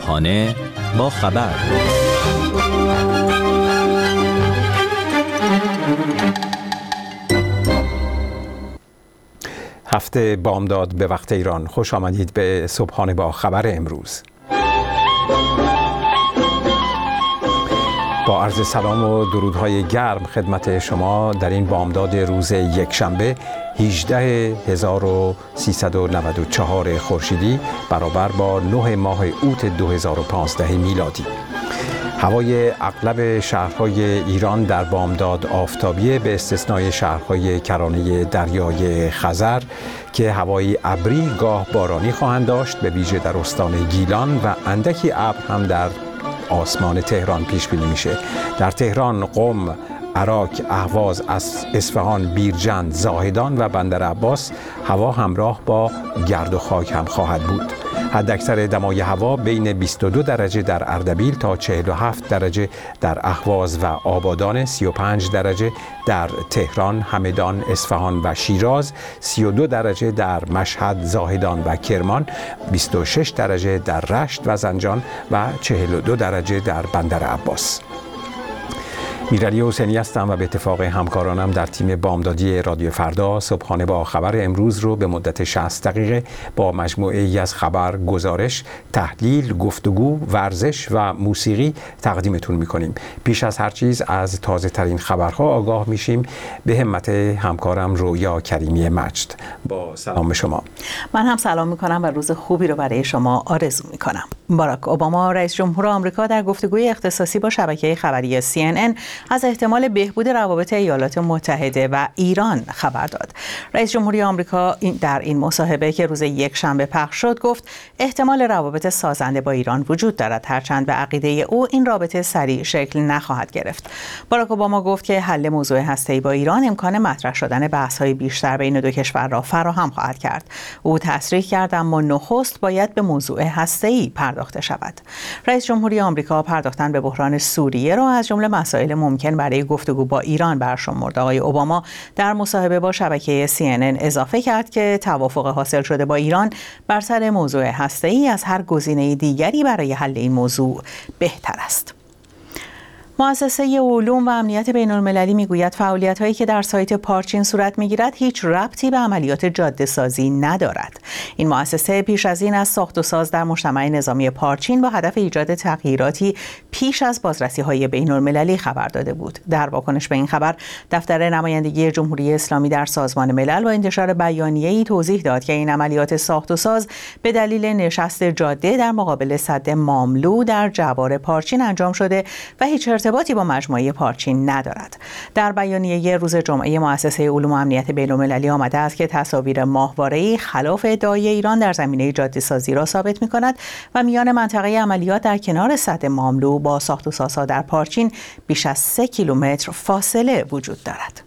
صبحانه با خبر. هفته بامداد به وقت ایران، خوش آمدید به صبحانه با خبر امروز. با عرض سلام و درودهای گرم خدمت شما در این بامداد روز یکشنبه 18394 خورشیدی برابر با 9 ماه اوت 2015 میلادی. هوای اغلب شهرهای ایران در بامداد آفتابیه به استثنای شهرهای کرانه دریای خزر که هوای ابری گاه بارانی خواهند داشت، به ویژه در استان گیلان، و اندکی ابر هم در آسمان تهران پیش بینی میشه. در تهران، قم، عراق، اهواز، اصفهان، بیرجند، زاهدان و بندر عباس هوا همراه با گرد و خاک هم خواهد بود. حداکثر دمای هوا بین 22 درجه در اردبیل تا 47 درجه در اهواز و آبادان، 35 درجه در تهران، همدان، اصفهان و شیراز، 32 درجه در مشهد، زاهدان و کرمان، 26 درجه در رشت و زنجان و 42 درجه در بندر عباس. میرعلی حسینی هستم و به اتفاق همکارانم در تیم بامدادی رادیو فردا صبحانه با خبر امروز رو به مدت 60 دقیقه با مجموعه ای از خبر، گزارش، تحلیل، گفتگو، ورزش و موسیقی تقدیمتون میکنیم. پیش از هر چیز از تازه ترین خبرها آگاه میشیم. به همت همکارم رویا کریمی مجد. با سلام شما. من هم سلام میکنم و روز خوبی رو برای شما آرزو میکنم. باراک اوباما رئیس جمهور آمریکا در گفتگوی اختصاصی با شبکه خبری CNN از احتمال بهبود روابط ایالات متحده و ایران خبر داد. رئیس جمهوری آمریکا در این مصاحبه که روز یکشنبه پخش شد گفت احتمال روابط سازنده با ایران وجود دارد، هرچند به عقیده او این رابطه سریع شکل نخواهد گرفت. باراک اوباما گفت که حل موضوع هسته‌ای با ایران امکان مطرح شدن بحث‌های بیشتر بین دو کشور را فراهم خواهد کرد. او تصریح کرد اما نخست باید به موضوع هسته‌ای پرداخته شود. رئیس جمهوری آمریکا پرداختن به بحران سوریه را از جمله مسائل ممکن برای گفتگو با ایران برشمرد. آقای اوباما در مصاحبه با شبکه CNN اضافه کرد که توافق حاصل شده با ایران بر سر موضوع هسته‌ای از هر گزینه دیگری برای حل این موضوع بهتر است. مؤسسه علوم و امنیت بین‌المللی میگوید فعالیت‌هایی که در سایت پارچین صورت می‌گیرد هیچ ربطی به عملیات جاده‌سازی ندارد. این مؤسسه پیش از این از ساخت و ساز در مجتمع نظامی پارچین با هدف ایجاد تغییراتی پیش از بازرسی‌های بین‌المللی خبر داده بود. در واکنش به این خبر، دفتر نمایندگی جمهوری اسلامی در سازمان ملل با انتشار بیانیه‌ای توضیح داد که این عملیات ساخت و ساز به دلیل نشست جاده در مقابل سد ماملو در جوار پارچین انجام شده و هیچ ارتباطی با مجموعه پارچین ندارد. در بیانیه روز جمعه مؤسسه علوم و امنیت بین‌المللی آمده است که تصاویر ماهواره‌ای خلاف ادعای ایران در زمینه جاده‌سازی را ثابت می‌کند و میان منطقه عملیات در کنار سد ماملو با ساخت و سازها در پارچین بیش از 3 کیلومتر فاصله وجود دارد.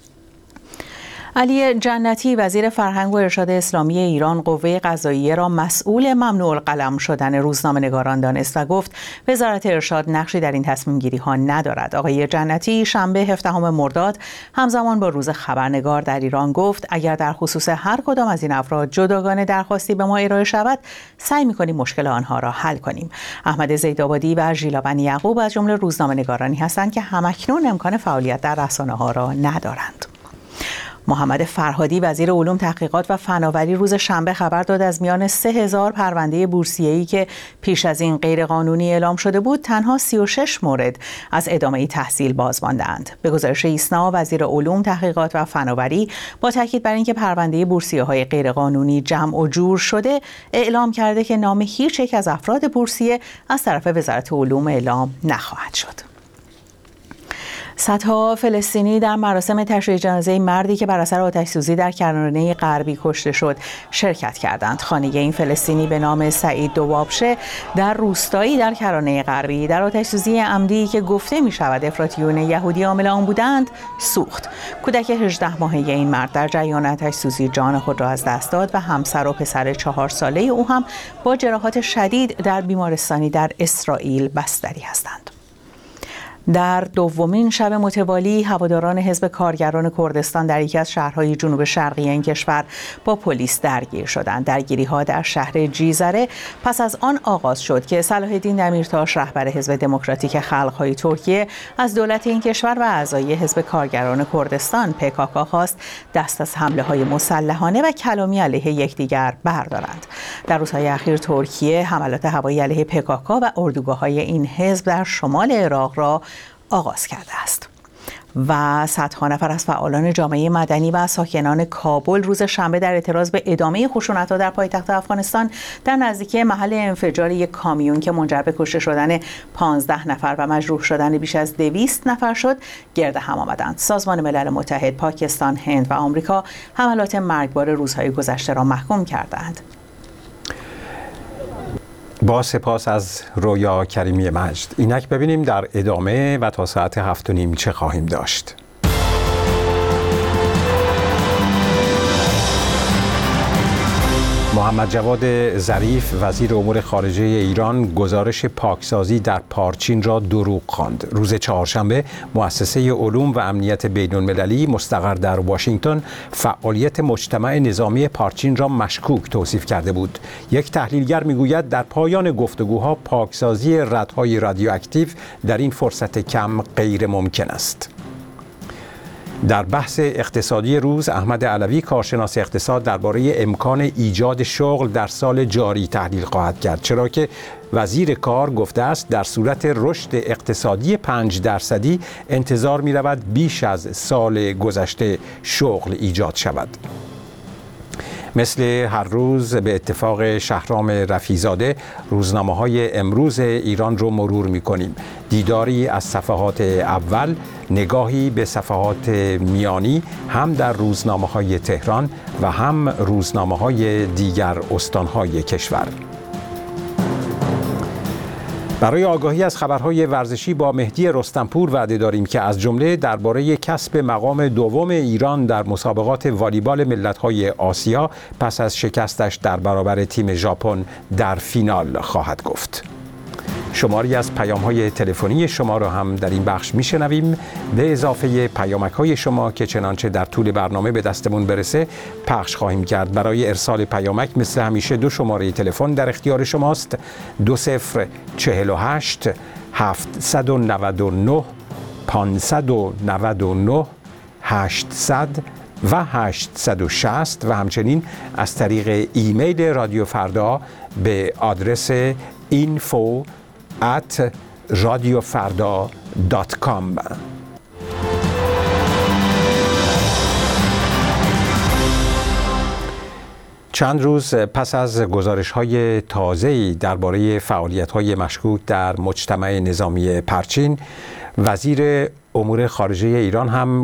علی جنتی وزیر فرهنگ و ارشاد اسلامی ایران قوه قضاییه را مسئول ممنوع القلم شدن روزنامه‌نگاران دانست و گفت وزارت ارشاد نقشی در این تصمیم گیری ها ندارد. آقای جنتی شنبه 17 مرداد همزمان با روز خبرنگار در ایران گفت اگر در خصوص هر کدام از این افراد جداگانه درخواستی به ما ارائه شود سعی می‌کنیم مشکل آنها را حل کنیم. احمد زیدآبادی و ژیلا بنی یعقوب از جمله روزنامه‌نگارانی هستند که همکنون امکان فعالیت در رسانه‌ها را ندارند. محمد فرهادی وزیر علوم، تحقیقات و فناوری روز شنبه خبر داد از میان 3000 پرونده بورسیه‌ای که پیش از این غیرقانونی اعلام شده بود تنها 36 مورد از ادامه تحصیل باز مانده‌اند. به گزارش ایسنا، وزیر علوم، تحقیقات و فناوری با تاکید بر اینکه پرونده بورسیه‌های غیرقانونی جمع و جور شده اعلام کرده که نام هیچ یک از افراد بورسیه از طرف وزارت علوم اعلام نخواهد شد. صدها فلسطینی در مراسم تشییع جنازه مردی که بر اثر آتش‌سوزی در کرانه غربی کشته شد شرکت کردند. خانه این فلسطینی به نام سعید دوابشه در روستایی در کرانه غربی در آتش‌سوزی عمدی که گفته می‌شود افراطیون یهودی عامل آن بودند سوخت. کودک 18 ماهه این مرد در جریان آتش‌سوزی جان خود را از دست داد و همسر و پسر 4 ساله او هم با جراحات شدید در بیمارستانی در اسرائیل بستری هستند. در دومین شب متوالی هواداران حزب کارگران کردستان در یکی از شهرهای جنوب شرقی این کشور با پلیس درگیر شدند. درگیری‌ها در شهر جیزره پس از آن آغاز شد که صلاح الدین دمیرتاش رهبر حزب دموکراتیک خلق‌های ترکیه از دولت این کشور و اعضای حزب کارگران کردستان PKK خواست دست از حمله‌های مسلحانه و کلامی علیه یکدیگر بردارند. در روزهای اخیر ترکیه حملات هوایی علیه PKK و اردوگاه‌های این حزب در شمال عراق را آغاز کرده است. و صدها نفر از فعالان جامعه مدنی و ساکنان کابل روز شنبه در اعتراض به ادامه خشونت‌ها در پایتخت افغانستان در نزدیکی محل انفجار یک کامیون که منجر به کشته شدن 15 نفر و مجروح شدن بیش از 200 نفر شد گرد هم آمدند. سازمان ملل متحد، پاکستان، هند و آمریکا حملات مرگبار روزهای گذشته را محکوم کردند. با سپاس از رویا کریمی مجد. اینک ببینیم در ادامه و تا ساعت 7:30 چه خواهیم داشت. محمد جواد ظریف وزیر امور خارجه ایران گزارش پاکسازی در پارچین را دروغ خواند. روز چهارشنبه مؤسسه علوم و امنیت بین‌المللی مستقر در واشنگتن فعالیت مجتمع نظامی پارچین را مشکوک توصیف کرده بود. یک تحلیلگر میگوید در پایان گفتگوها پاکسازی ردهای رادیواکتیو در این فرصت کم غیر ممکن است. در بحث اقتصادی روز احمد علوی کارشناس اقتصاد درباره امکان ایجاد شغل در سال جاری تحلیل خواهد کرد، چرا که وزیر کار گفته است در صورت رشد اقتصادی 5% انتظار می رود بیش از سال گذشته شغل ایجاد شود. مثل هر روز به اتفاق شهرام رفیع‌زاده روزنامه‌های امروز ایران رو مرور می‌کنیم. دیداری از صفحات اول، نگاهی به صفحات میانی هم در روزنامه‌های تهران و هم روزنامه‌های دیگر استان‌های کشور. برای آگاهی از خبرهای ورزشی با مهدی رستمپور وعده داریم که از جمله درباره کسب مقام دوم ایران در مسابقات والیبال ملت‌های آسیا پس از شکستش در برابر تیم ژاپن در فینال خواهد گفت. شماری از پیام‌های تلفنی شما را هم در این بخش میشنویم به اضافه پیامک‌های شما که چنانچه در طول برنامه به دستمون برسه پخش خواهیم کرد. برای ارسال پیامک مثل همیشه 2 شماره تلفن در اختیار شماست: 2048 799 599 800 و 860 و همچنین از طریق ایمیل رادیو فردا به آدرس info@radiofarda.com. چند روز پس از گزارش‌های تازه‌ای درباره فعالیت‌های مشکوک در مجتمع نظامی پرچین، وزیر امور خارجه ایران هم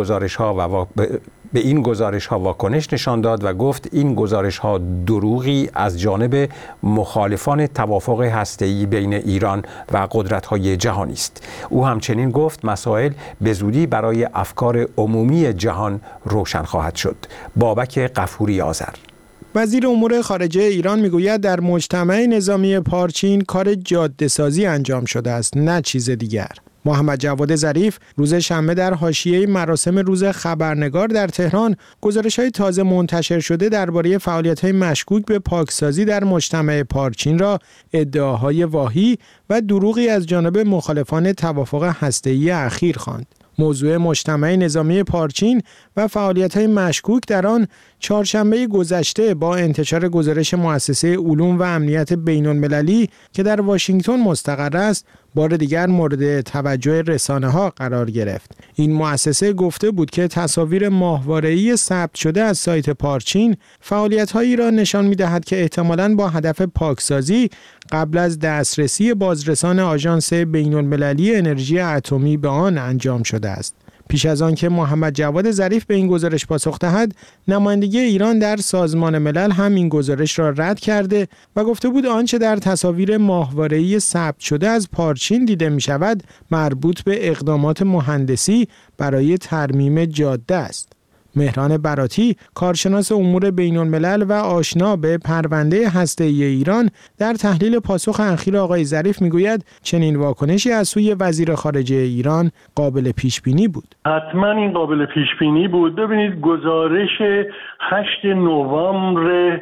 به این گزارش‌ها واکنش نشان داد و گفت این گزارش‌ها دروغی از جانب مخالفان توافق هسته‌ای بین ایران و قدرت‌های جهانی است. او همچنین گفت مسائل به زودی برای افکار عمومی جهان روشن خواهد شد. بابک غفوری آذر وزیر امور خارجه ایران میگوید در مجتمع نظامی پارچین کار جاده‌سازی انجام شده است، نه چیز دیگر. محمد جواد ظریف روز شنبه در حاشیه مراسم روز خبرنگار در تهران گزارش‌های تازه منتشر شده درباره فعالیت‌های مشکوک به پاکسازی در مجتمع پارچین را ادعاهای واهی و دروغی از جانب مخالفان توافق هسته‌ای اخیر خواند. موضوع مجتمع نظامی پارچین و فعالیت‌های مشکوک در آن چهارشنبه گذشته با انتشار گزارش مؤسسه علوم و امنیت بین‌المللی که در واشنگتن مستقر است، بار دیگر مورد توجه رسانه‌ها قرار گرفت. این مؤسسه گفته بود که تصاویر ماهواره‌ای ثبت شده از سایت پارچین فعالیت‌هایی را نشان می‌دهد که احتمالاً با هدف پاکسازی قبل از دسترسی بازرسان آژانس بین‌المللی انرژی اتمی به آن انجام شده است. پیش از آن که محمد جواد ظریف به این گزارش پاسخ دهد، نمایندگی ایران در سازمان ملل هم این گزارش را رد کرده و گفته بود آنچه در تصاویر ماهواره‌ای ثبت شده از پارچین دیده می شود مربوط به اقدامات مهندسی برای ترمیم جاده است. مهران براتی، کارشناس امور بین‌الملل و آشنا به پرونده هسته‌ای ایران، در تحلیل پاسخ اخیر آقای ظریف میگوید چنین واکنشی از سوی وزیر خارجه ایران قابل پیش‌بینی بود. حتما این قابل پیش‌بینی بود. ببینید گزارش 8 نوامبر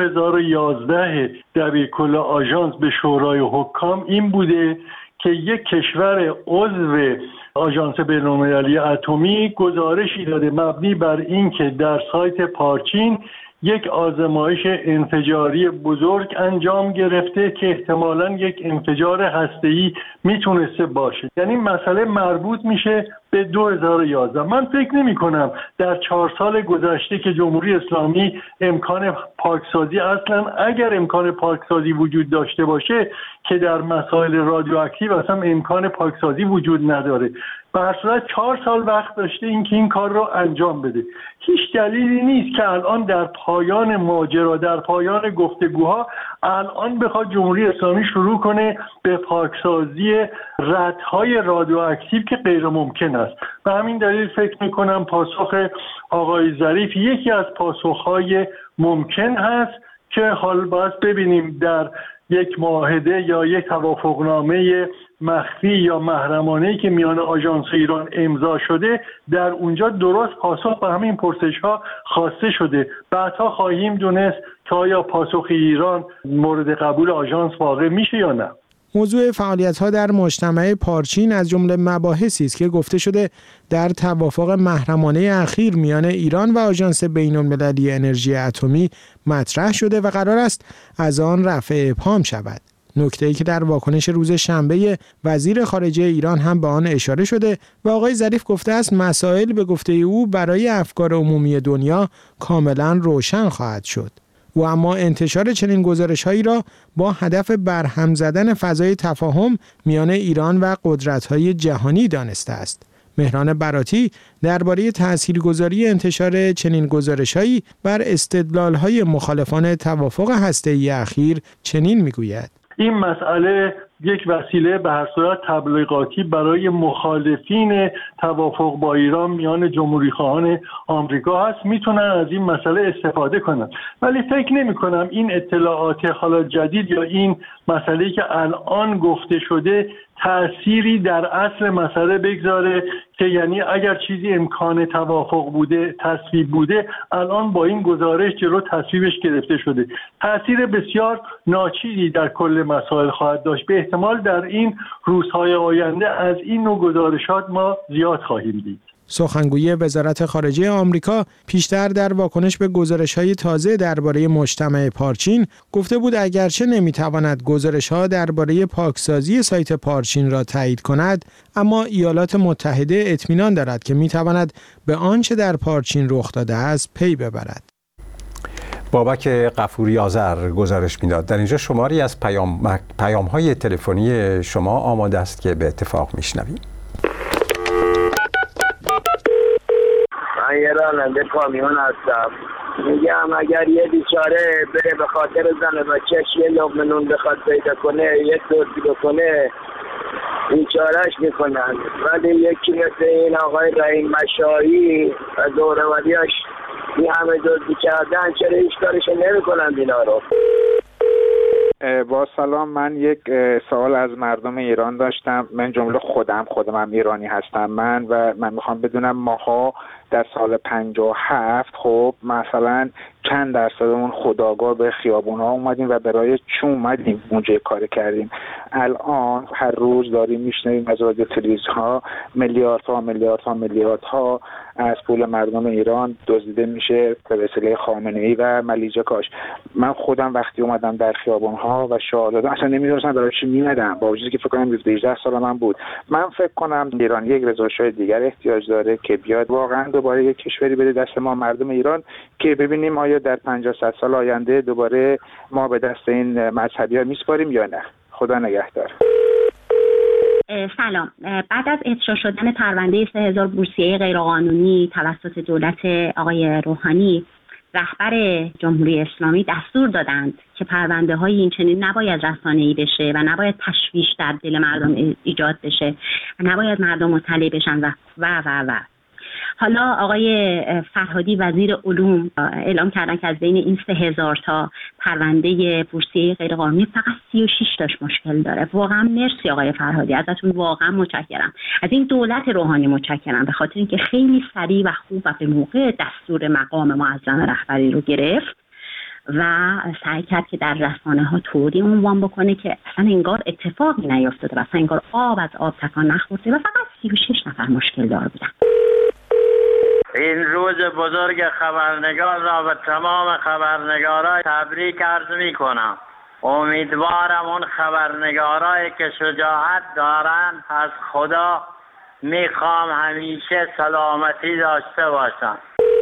2011 دبیرکل آژانس به شورای حکام این بوده که یک کشور عضو آژانس بین‌المللی اتمی گزارشی داده مبنی بر اینکه در سایت پارچین یک آزمایش انفجاری بزرگ انجام گرفته که احتمالاً یک انفجار هسته‌ای میتونسته باشه. یعنی مسئله مربوط میشه به 2011. من فکر نمی کنم در 4 سال گذشته که جمهوری اسلامی امکان پاکسازی، اصلا اگر امکان پاکسازی وجود داشته باشه که در مسائل رادیواکتیو اصلا امکان پاکسازی وجود نداره. به هر صورت 4 سال وقت داشته اینکه این کار رو انجام بده. هیچ دلیلی نیست که الان در پایان ماجرا، در پایان گفتگوها الان بخواد جمهوری اسلامی شروع کنه به پاکسازی ردهای رادیواکتیو که غیر ممکن است. به همین دلیل فکر میکنم پاسخ آقای ظریف یکی از پاسخهای ممکن هست که حال باید ببینیم در یک معاهده یا یک توافقنامه مخفی یا محرمانه‌ای که میان آژانس ایران امضا شده در اونجا درست پاسخ به همین پرسش‌ها خواسته شده. بعدها خواهیم دونست که آیا پاسخ ایران مورد قبول آژانس واقع میشه یا نه. موضوع فعالیت‌ها در مجتمع پارچین از جمله مباحثی است که گفته شده در توافق محرمانه اخیر میان ایران و آژانس بین‌المللی انرژی اتمی مطرح شده و قرار است از آن رفع ابهام شود. نکته‌ای که در واکنش روز شنبه وزیر خارجه ایران هم به آن اشاره شده و آقای ظریف گفته است مسائل به گفته او برای افکار عمومی دنیا کاملا روشن خواهد شد. او اما انتشار چنین گزارش‌هایی را با هدف برهم زدن فضای تفاهم میان ایران و قدرت‌های جهانی دانسته است. مهران براتی درباره تاثیرگذاری انتشار چنین گزارش‌هایی بر استدلال‌های مخالفان توافق هسته‌ای اخیر چنین می‌گوید: این مسئله یک وسیله به هر صورت تبلیغاتی برای مخالفین توافق با ایران میان جمهوری خواهان آمریکا هست. میتونن از این مسئله استفاده کنن، ولی فکر نمی کنم این اطلاعات حالا جدید یا این مسئله‌ای که الان گفته شده تأثیری در اصل مسئله بگذاره که یعنی اگر چیزی امکان توافق بوده، تصویب بوده، الان با این گزارش جلو تصویبش گرفته شده. تأثیر بسیار ناچیزی در کل مسائل خواهد داشت. به احتمال در این روزهای آینده از این نوع گزارشات ما زیاد خواهیم دید. سخنگوی وزارت خارجه آمریکا پیشتر در واکنش به گزارش‌های تازه درباره مجتمع پارچین گفته بود اگرچه نمی‌تواند گزارش‌ها درباره پاکسازی سایت پارچین را تایید کند، اما ایالات متحده اطمینان دارد که می‌تواند به آنچه در پارچین رخ داده است پی ببرد. بابک غفوری آذر گزارش می‌داد. در اینجا شماری از پیام‌های تلفنی شما آماده است که به اتفاق می‌شنویم. من یه راننده کامیون هستم. میگم اگر یه بیچاره بره به خاطر زن بچه‌ش یه لقمه نون بخواد پیدا کنه، یه دزدی بکنه، بیچارهش میکنن، ولی یکی مثل این آقای رحیم مشایی و دوروریاش این همه دزدی کردن، چرا هیچ کارش نمیکنن اینا رو؟ با سلام، من یک سوال از مردم ایران داشتم. من جمله خودم ایرانی هستم من میخوام بدونم ماها در سال 57 خب مثلا چند درصدمون خودآگاه به خیابون‌ها اومدیم و برای چون اومدیم اونجا کار کردیم. الان هر روز داریم میشنویم از رادیو تلویزیون‌ها میلیاردها از پول مردم ایران دزدیده میشه به وسیله خامنه‌ای و ملیجه کاش. من خودم وقتی اومدم در خیابون‌ها و شاهدادم اصلا نمی‌دونستم برای چی می‌اومدم، با وجودی که فکر کنم 18 سال من بود. من فکر کنم ایران یک رضاشاه دیگر احتیاج داره که بیاد واقعا دوباره یک کشوری بده دست ما مردم ایران که ببینیم آیا در 50-100 سال آینده دوباره ما به دست این مذهبی‌ها میسپاریم یا نه. خدا نگهدار. سلام. بعد از افشا شدن پرونده 3000 بورسیه غیرقانونی توسط دولت آقای روحانی، رهبر جمهوری اسلامی دستور دادند که پرونده های این چنین نباید رسانه‌ای بشه و نباید تشویش در دل مردم ایجاد بشه و نباید مردم مطلع بشن و حالا آقای فرهادی وزیر علوم اعلام کردن که از بین این 3000 تا پرونده بورسیه غیرقانونی فقط 36 تاش مشکل داره. واقعا مرسی آقای فرهادی، ازتون واقعا متشکرم. از این دولت روحانی متشکرم، به خاطر اینکه خیلی سریع و خوب و به موقع دستور مقام معظم رهبری رو گرفت و سعی کرد که در رسانه‌ها طوری عنوان بکنه که اصلا انگار اتفاقی نیفتاده و اصلا انگار آب از آب تکان نخورده و فقط 36 نفر مشکل دار بودن. این روز بزرگ خبرنگار را به تمام خبرنگارای تبریک عرض می کنم. امیدوارم اون خبرنگارایی که شجاعت دارن از خدا میخوام همیشه سلامتی داشته باشن.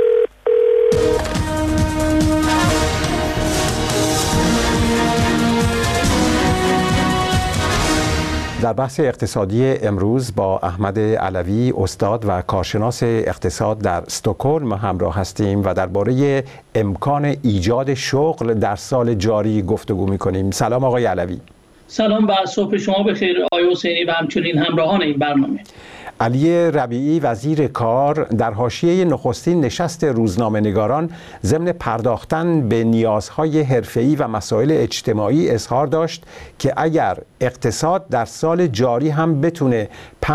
در بحث اقتصادی امروز با احمد علوی استاد و کارشناس اقتصاد در استکهلم همراه هستیم و درباره امکان ایجاد شغل در سال جاری گفتگو می‌کنیم. سلام آقای علوی. سلام و صبح شما بخیر آقای حسینی و همچنین همراهان این برنامه. علی ربیعی وزیر کار در حاشیه نخستین نشست روزنامه‌نگاران ضمن پرداختن به نیازهای حرفه‌ای و مسائل اجتماعی اظهار داشت که اگر اقتصاد در سال جاری هم بتونه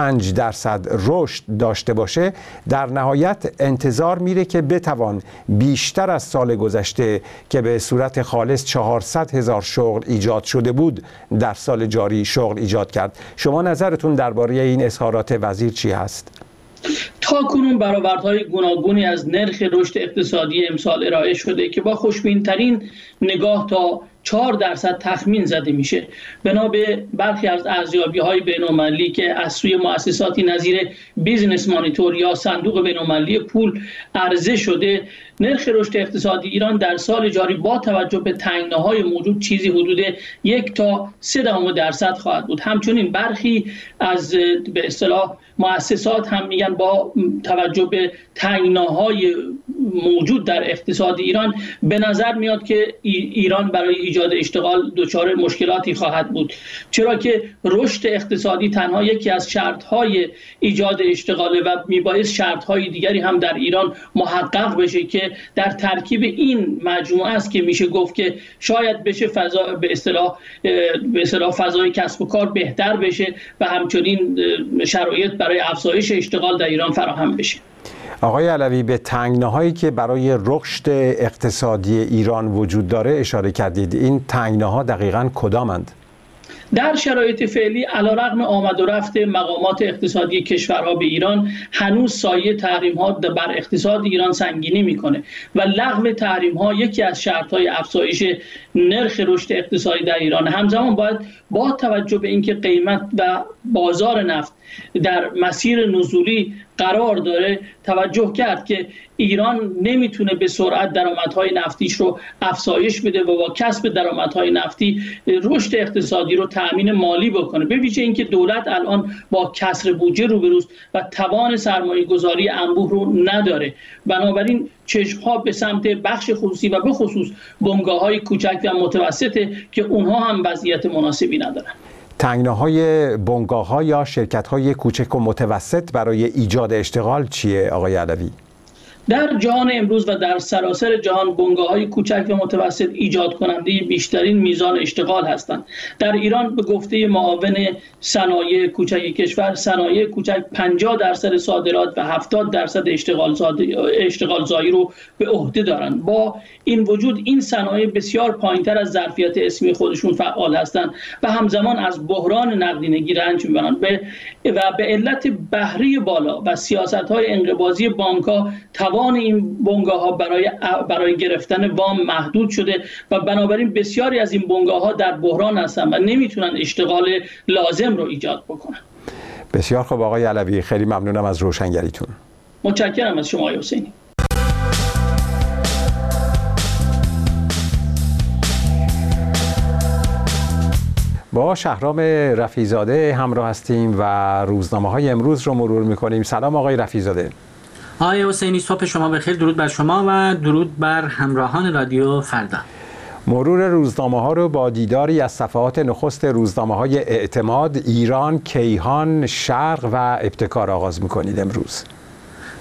5% رشد داشته باشه، در نهایت انتظار میره که بتوان بیشتر از سال گذشته که به صورت خالص 400,000 شغل ایجاد شده بود در سال جاری شغل ایجاد کرد. شما نظرتون درباره این اظهارات وزیر چی هست؟ تا کنون برآوردهای گوناگونی از نرخ رشد اقتصادی امسال ارائه شده که با خوشبین‌ترین نگاه تا 4% تخمین زده میشه. بنا به برخی از ارزیابی‌های بین‌المللی که از سوی مؤسساتی نظیر بیزنس مانیتور یا صندوق بین‌المللی پول عرضه شده، نرخ رشد اقتصادی ایران در سال جاری با توجه به تنگناهای موجود چیزی حدود 1 تا 3% خواهد بود. همچنین برخی از به اصطلاح مؤسسات هم میگن با توجه به تنگناهای موجود در اقتصاد ایران به نظر میاد که ایران برای ایجاد اشتغال دچار مشکلاتی خواهد بود، چرا که رشد اقتصادی تنها یکی از شرط‌های ایجاد اشتغاله و میبایست شرط‌های دیگری هم در ایران محقق بشه که در ترکیب این مجموعه است که میشه گفت که شاید بشه به اصطلاح فضای کسب و کار بهتر بشه و همچنین شرایط برای افزایش اشتغال در ایران فراهم بشه. آقای علوی، به تنگناهایی که برای رشد اقتصادی ایران وجود داره اشاره کردید. این تنگناها دقیقاً کدامند؟ در شرایط فعلی علیرغم آمد و رفت مقامات اقتصادی کشورها به ایران، هنوز سایه تحریم‌ها بر اقتصاد ایران سنگینی میکنه و لغو تحریم‌ها یکی از شرط‌های افزایش نرخ رشد اقتصادی در ایران. همزمان باید با توجه به اینکه قیمت و بازار نفت در مسیر نزولی قرار داره توجه کرد که ایران نمیتونه به سرعت درآمدهای نفتیش رو افزایش بده و با کسب درآمدهای نفتی رشد اقتصادی رو تأمین مالی بکنه، به ویژه اینکه دولت الان با کسر بودجه روبروست و توان سرمایه‌گذاری انبوه رو نداره. بنابراین چشم‌ها به سمت بخش خصوصی و به خصوص بنگاه‌های کوچک و متوسطه که اونها هم وضعیت مناسبی ندارن. تنگناهای بنگاه‌ها یا شرکت‌های کوچک و متوسط برای ایجاد اشتغال چیه آقای علوی؟ در جهان امروز و در سراسر جهان بنگاه‌های کوچک و متوسط ایجاد کننده بیشترین میزان اشتغال هستند. در ایران به گفته معاون صنایع کوچک کشور، صنایع کوچک 50% صادرات و 70% اشتغال زایی رو به عهده دارند. با این وجود این صنایع بسیار پایین‌تر از ظرفیت اسمی خودشون فعال هستند و همزمان از بحران نقدینگی رنج می‌برند و به علت بهره بالا و سیاست‌های انقباضی بانک‌ها توان این بنگاه‌ها برای گرفتن وام محدود شده و بنابراین بسیاری از این بنگاه‌ها در بحران هستند و نمیتونن اشتغال لازم رو ایجاد بکنن. بسیار خوب آقای علوی، خیلی ممنونم از روشنگریتون. متشکرم از شما آقای حسینی. با شهرام رفیع‌زاده همراه هستیم و روزنامه‌های امروز رو مرور می‌کنیم. سلام آقای رفیع‌زاده. آقای حسینی، صبح شما بخیر. درود بر شما و درود بر همراهان رادیو فردا. مرور روزنامه‌ها رو با دیداری از صفحات نخست روزنامه‌های اعتماد، ایران، کیهان، شرق و ابتکار آغاز می‌کنید امروز.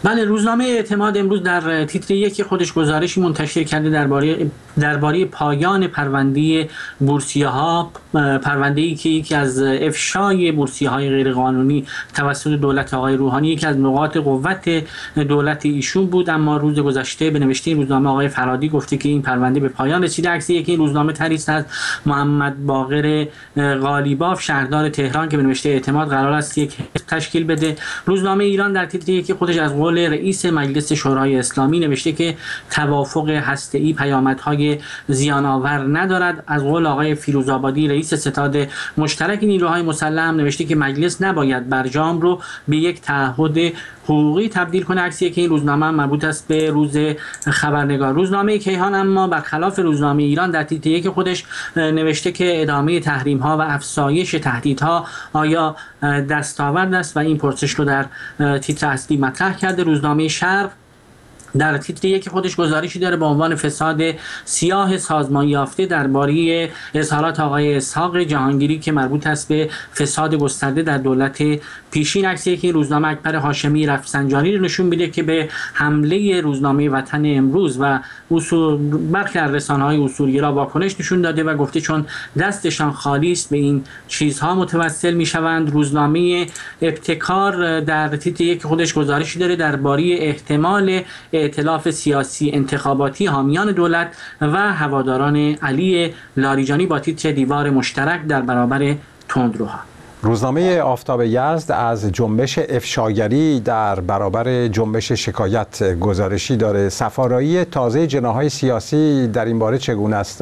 بله، روزنامه اعتماد امروز در تیتر یک خودش گزارشی منتشر کرده درباره پایان پرونده بورسیه‌ها، پرونده‌ای که یکی از افشای بورسیه‌های غیرقانونی توسط دولت آقای روحانی یکی از نقاط قوت دولت ایشون بود، اما روز گذشته به نوشته روزنامه آقای فرادی گفته که این پرونده به پایان رسیده. عکس یک این روزنامه تریست از محمد باقر قالیباف شهردار تهران که به نوشته اعتماد قرار است یک تشکیل بده. روزنامه ایران در تیتر یک خودش از قول رئیس مجلس شورای اسلامی نوشته که توافق هسته‌ای پیامدهای زیان‌آور ندارد. از قول آقای فیروزآبادی رئیس ستاد مشترک نیروهای مسلح نوشته که مجلس نباید برجام رو به یک تعهد حقوقی تبدیل کنه. عکسی که این روزنامه مربوط است به روز خبرنگار. روزنامه کیهان اما برخلاف روزنامه ایران در تیتر یک خودش نوشته که ادامه تحریم‌ها و افزایش تهدیدها آیا دستاورد است و این پرسش رو در تیتر اصلی مطرح کرده. روزنامه شرق در تیتر یک خودش گزارشی داره با عنوان فساد سیاه سازمان یافته درباره اظهارات آقای اسحاق جهانگیری که مربوط است به فساد گسترده در دولت پیشین. عکسی که روزنامه اکبر هاشمی رفسنجانی رو نشون میده که به حمله روزنامه وطن امروز و برخی از رسانه‌های اصولگرا واکنش نشون داده و گفته چون دستشان خالی است به این چیزها متوسل میشوند. روزنامه ابتکار در تیتر یک خودش گزارشی داره درباره احتمال ائتلاف سیاسی انتخاباتی حامیان دولت و هواداران علی لاریجانی با تیتر دیوار مشترک در برابر تندروها. روزنامه آفتاب یزد از جنبش افشاگری در برابر جنبش شکایت گزارشی داره. صفارایی تازه جناح‌های سیاسی در این باره چگونه است؟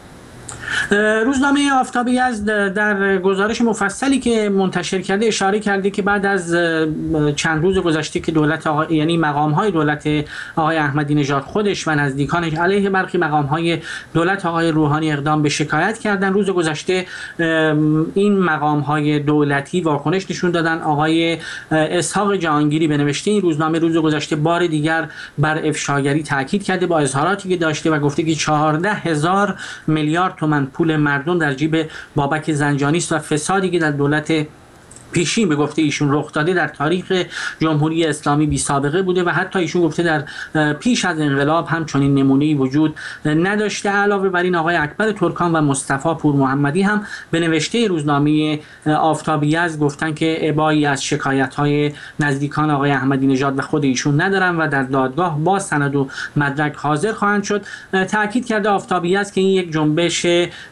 روزنامه آفتاب یزد در گزارش مفصلی که منتشر کرده اشاره کرده که بعد از چند روز گذشته که یعنی مقام‌های دولت آقای احمدی نژاد خودش و نزدیکانش علیه برخی مقام‌های دولت آقای روحانی اقدام به شکایت کردن، روز گذشته این مقام‌های دولتی واکنش نشون دادن. آقای اسحاق جهانگیری به نوشته این روزنامه روز گذشته بار دیگر بر افشاگری تاکید کرده با اظهاراتی که داشته و گفته که 14,000 میلیارد تومان پول مردم در جیب بابک زنجانی است و فسادی که در دولت پیشین به گفته ایشون رخ داده در تاریخ جمهوری اسلامی بی سابقه بوده و حتی ایشون گفته در پیش از انقلاب هم چنین نمونه‌ای وجود نداشته. علاوه بر این آقای اکبر ترکان و مصطفی پور محمدی هم به نوشته روزنامه آفتاب یزد گفتن که ابایی از شکایت‌های نزدیکان آقای احمدی نژاد و خود ایشون ندارن و در دادگاه با سند و مدرک حاضر خواهند شد. تاکید کرده آفتاب یزد که این یک جنبش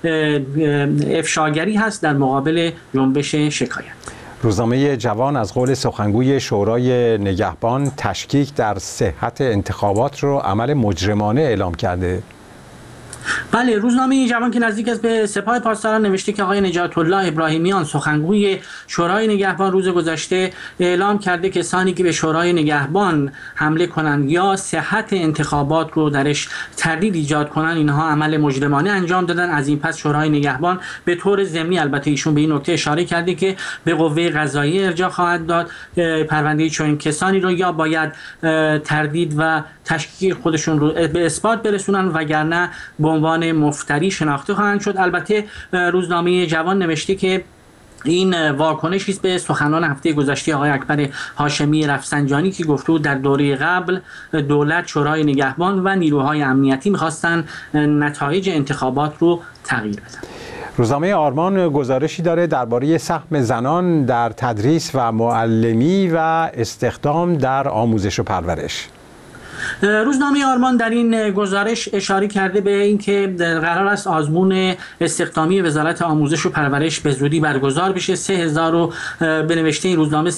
افشاگری هست در مقابل جنبش شکایت. روزنامه جوان از قول سخنگوی شورای نگهبان تشکیک در صحت انتخابات رو عمل مجرمانه اعلام کرده. بله، روزنامه جوان که نزدیک است به سپاه پاسداران نوشته که آقای نجات الله ابراهیمیان سخنگوی شورای نگهبان روز گذشته اعلام کرده کسانی که به شورای نگهبان حمله کنند یا صحت انتخابات رو درش تردید ایجاد کنند اینها عمل مجرمانه انجام دادن. از این پس شورای نگهبان به طور ضمنی البته ایشون به این نکته اشاره کرده که به قوه قضاییه ارجاع خواهد داد پرونده چون کسانی رو یا باید تردید و تشکیک خودشون رو به اثبات برسونن وگرنه به عنوان مفتری شناخته خواهند شد. البته روزنامه جوان نوشته که این واکنشی است به سخنان هفته گذشته آقای اکبر هاشمی رفسنجانی که گفته بود در دوره قبل دولت، شورای نگهبان و نیروهای امنیتی می‌خواستن نتایج انتخابات رو تغییر بدن. روزنامه آرمان گزارشی داره درباره سهم زنان در تدریس و معلمی و استخدام در آموزش و پرورش. روزنامه آرمان در این گزارش اشاره کرده به اینکه قرار است آزمون استخدامی وزارت آموزش و پرورش به زودی برگزار بشه. 3000 به نوشته این روزنامه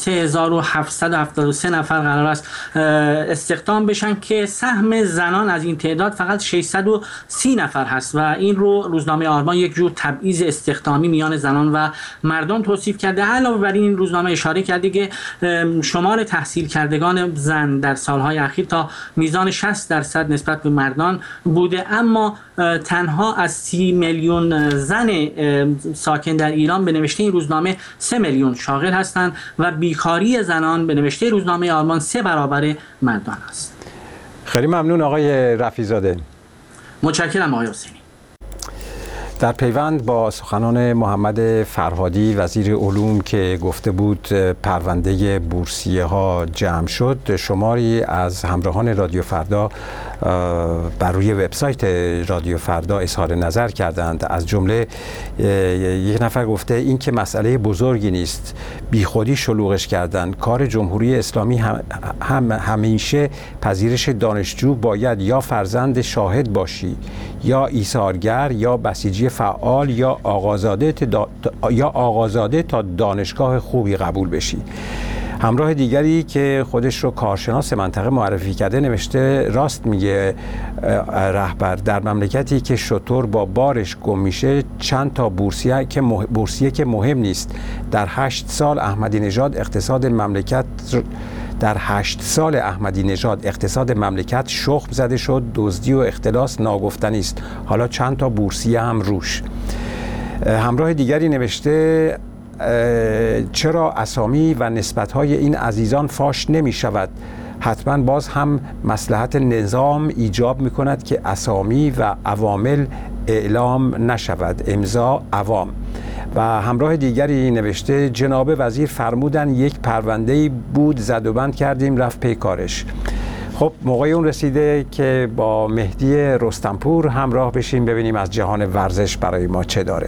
3773 نفر قرار است استخدام بشن که سهم زنان از این تعداد فقط 630 نفر هست و این رو روزنامه آرمان یک جور تبعیض استخدامی میان زنان و مردان توصیف کرده. علاوه بر این روزنامه اشاره کرده که شمار تحصیل کردگان زن در سالهای اخیر تا میزان 60% نسبت به مردان بوده، اما تنها از 30 میلیون زن ساکن در ایران به نوشته این روزنامه 3 میلیون شاغل هستند و بیکاری زنان به نوشته روزنامه آرمان 3 برابر مردان است. خیلی ممنون آقای رفیع‌زاده. متشکرم آقای حسینی. در پیوند با سخنان محمد فرهادی وزیر علوم که گفته بود پرونده بورسیه ها جمع شد، شماری از همراهان رادیو فردا بر روی وبسایت رادیو فردا اظهار نظر کردند. از جمله یک نفر گفته این که مسئله بزرگی نیست، بیخودی شلوغش کردن. کار جمهوری اسلامی همیشه پذیرش دانشجو باید یا فرزند شاهد باشی یا ایثارگر یا بسیجی فعال یا آقازاده تا دانشگاه خوبی قبول بشی. همراه دیگری که خودش رو کارشناس منطقه معرفی کرده نوشته راست میگه رهبر، در مملکتی که شتر با بارش گم میشه چند تا بورسیه که مهم نیست. در 8 سال احمدی نژاد اقتصاد مملکت شخم زده شد، دزدی و اختلاس ناگفتنی است، حالا چند تا بورسیه هم روش. همراه دیگری نوشته چرا اسامی و نسبت‌های این عزیزان فاش نمی شود؟ حتما باز هم مصلحت نظام ایجاب می کند که اسامی و عوامل اعلام نشود. امضا عوام. و همراه دیگری نوشته جناب وزیر فرمودن یک پرونده‌ای بود زد و بند کردیم رفت پی کارش. خب موقع اون رسیده که با مهدی رستمپور همراه بشیم ببینیم از جهان ورزش برای ما چه داره.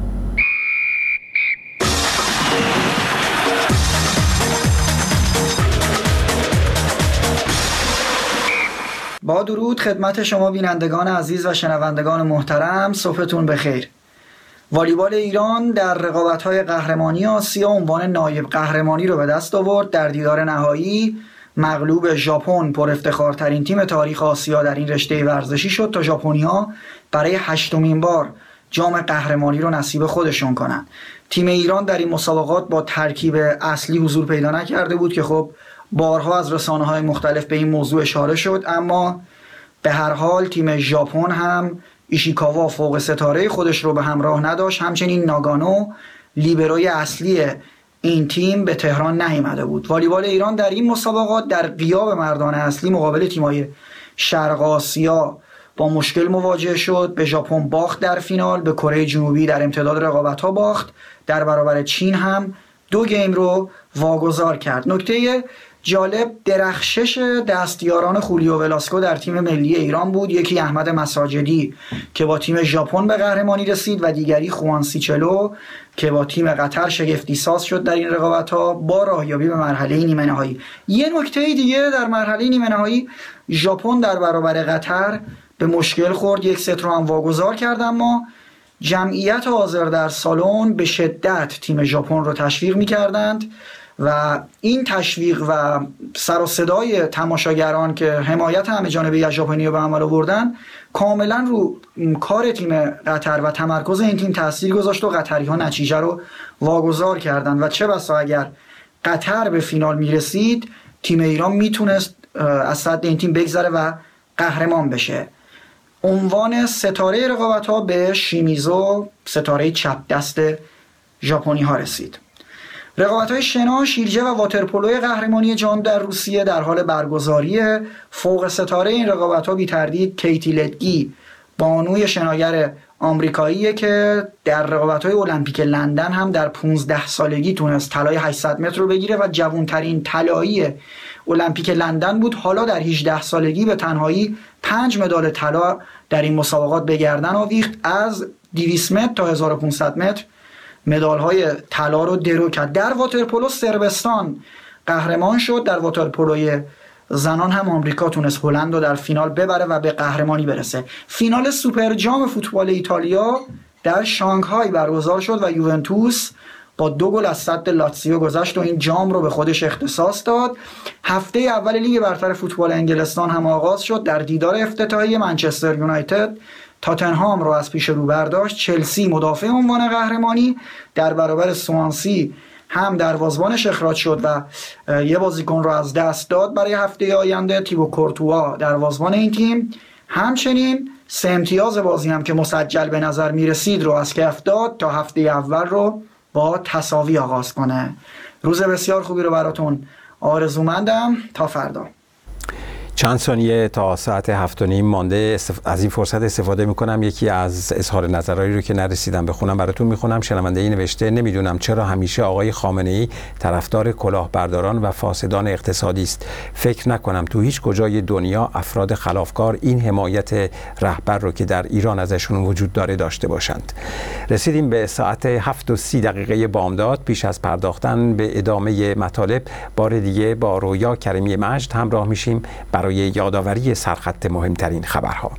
با درود خدمت شما بینندگان عزیز و شنوندگان محترم، صبحتون بخیر. والیبال ایران در رقابت‌های قهرمانی آسیا عنوان نایب قهرمانی رو به دست آورد. در دیدار نهایی مغلوب ژاپن، پر افتخارترین تیم تاریخ آسیا در این رشته ورزشی شد تا ژاپنی‌ها برای 8مین بار جام قهرمانی رو نصیب خودشون کنن. تیم ایران در این مسابقات با ترکیب اصلی حضور پیدا نکرده بود که خب بارها از رسانه‌های مختلف به این موضوع اشاره شد، اما به هر حال تیم ژاپن هم ایشیکاوا فوق ستاره خودش رو به همراه نداشت. همچنین ناگانو لیبروی اصلی این تیم به تهران نیامده بود. والیبال ایران در این مسابقات در غیاب مردان اصلی مقابل تیم‌های شرق آسیا با مشکل مواجه شد. به ژاپن باخت در فینال، به کره جنوبی در امتداد رقابت‌ها باخت، در برابر چین هم 2 گیم رو واگذار کرد. نکته جالب درخشش دستیاران خولیو ولاسکو در تیم ملی ایران بود. یکی احمد مساجدی که با تیم ژاپن به قهرمانی رسید و دیگری خوان سیچلو که با تیم قطر شگفتی ساز شد در این رقابت‌ها با راهیابی به مرحله نیمه نهایی. یه نکته دیگه در مرحله نیمه نهایی ژاپن در برابر قطر به مشکل خورد، 1 ست رو هم واگذار کرد، اما جمعیت حاضر در سالن به شدت تیم ژاپن رو تشویق می‌کردند و این تشویق و سر و صدای تماشاگران که حمایت همه جانبه از ژاپنی رو به عمل آوردن کاملا رو کار تیم قطر و تمرکز این تیم تاثیر گذاشت و قطری‌ها نتیجه رو واگذار کردند و چه بسا اگر قطر به فینال میرسید تیم ایران میتونست از صد این تیم بگذره و قهرمان بشه. عنوان ستاره رقابت‌ها به شیمیزو، ستاره چپ دست ژاپنی ها رسید. رقابت‌های شنا، شیرجه و واترپولو قهرمانی جهان در روسیه در حال برگزاری. فوق ستاره این رقابت‌ها بی تردید کیتی لدگی، بانوی شناگر آمریکاییه که در رقابت‌های المپیک لندن هم در 15 سالگی تونست طلای 800 متر رو بگیره و جوان‌ترین طلایی المپیک لندن بود. حالا در 18 سالگی به تنهایی 5 مدال طلا در این مسابقات به گردن آویخت. از 200 متر تا 1500 متر مدال‌های طلا رو درو کرد. در واترپولو صربستان قهرمان شد. در واترپولوی زنان هم آمریکا تونست هلند رو در فینال ببره و به قهرمانی برسه. فینال سوپر جام فوتبال ایتالیا در شانگهای برگزار شد و یوونتوس با 2 گل از سد لاتزیو گذشت و این جام رو به خودش اختصاص داد. هفته اول لیگ برتر فوتبال انگلستان هم آغاز شد. در دیدار افتتاحی منچستر یونایتد تاتنهام رو از پیش رو برداشت. چلسی مدافع عنوان قهرمانی در برابر سوانسی هم دروازه‌بانش اخراج شد و یه بازیکن رو از دست داد برای هفته آینده. تیبو کورتوا دروازه‌بان این تیم همچنین 3 امتیاز بازی هم که مسجل به نظر میرسید رو از کف داد تا هفته اول رو با تساوی آغاز کنه. روز بسیار خوبی رو براتون آرزومندم. تا فردا. چند ثانیه تا ساعت 7:30 مانده. از این فرصت استفاده میکنم یکی از اظهار نظرهایی رو که نرسیدم بخونم براتون میخونم. شنونده ای نوشته: نمیدونم چرا همیشه آقای خامنه‌ای طرفدار کلاهبرداران و فاسدان اقتصادی است. فکر نکنم تو هیچ کجای دنیا افراد خلافکار این حمایت رهبر رو که در ایران ازشون وجود داره داشته باشند. رسیدیم به ساعت 7:30 بامداد. پیش از پرداختن به ادامه مطالب بار دیگه با رویا کریمی مجد همراه میشیم برای یادآوری سرخط مهمترین خبرها.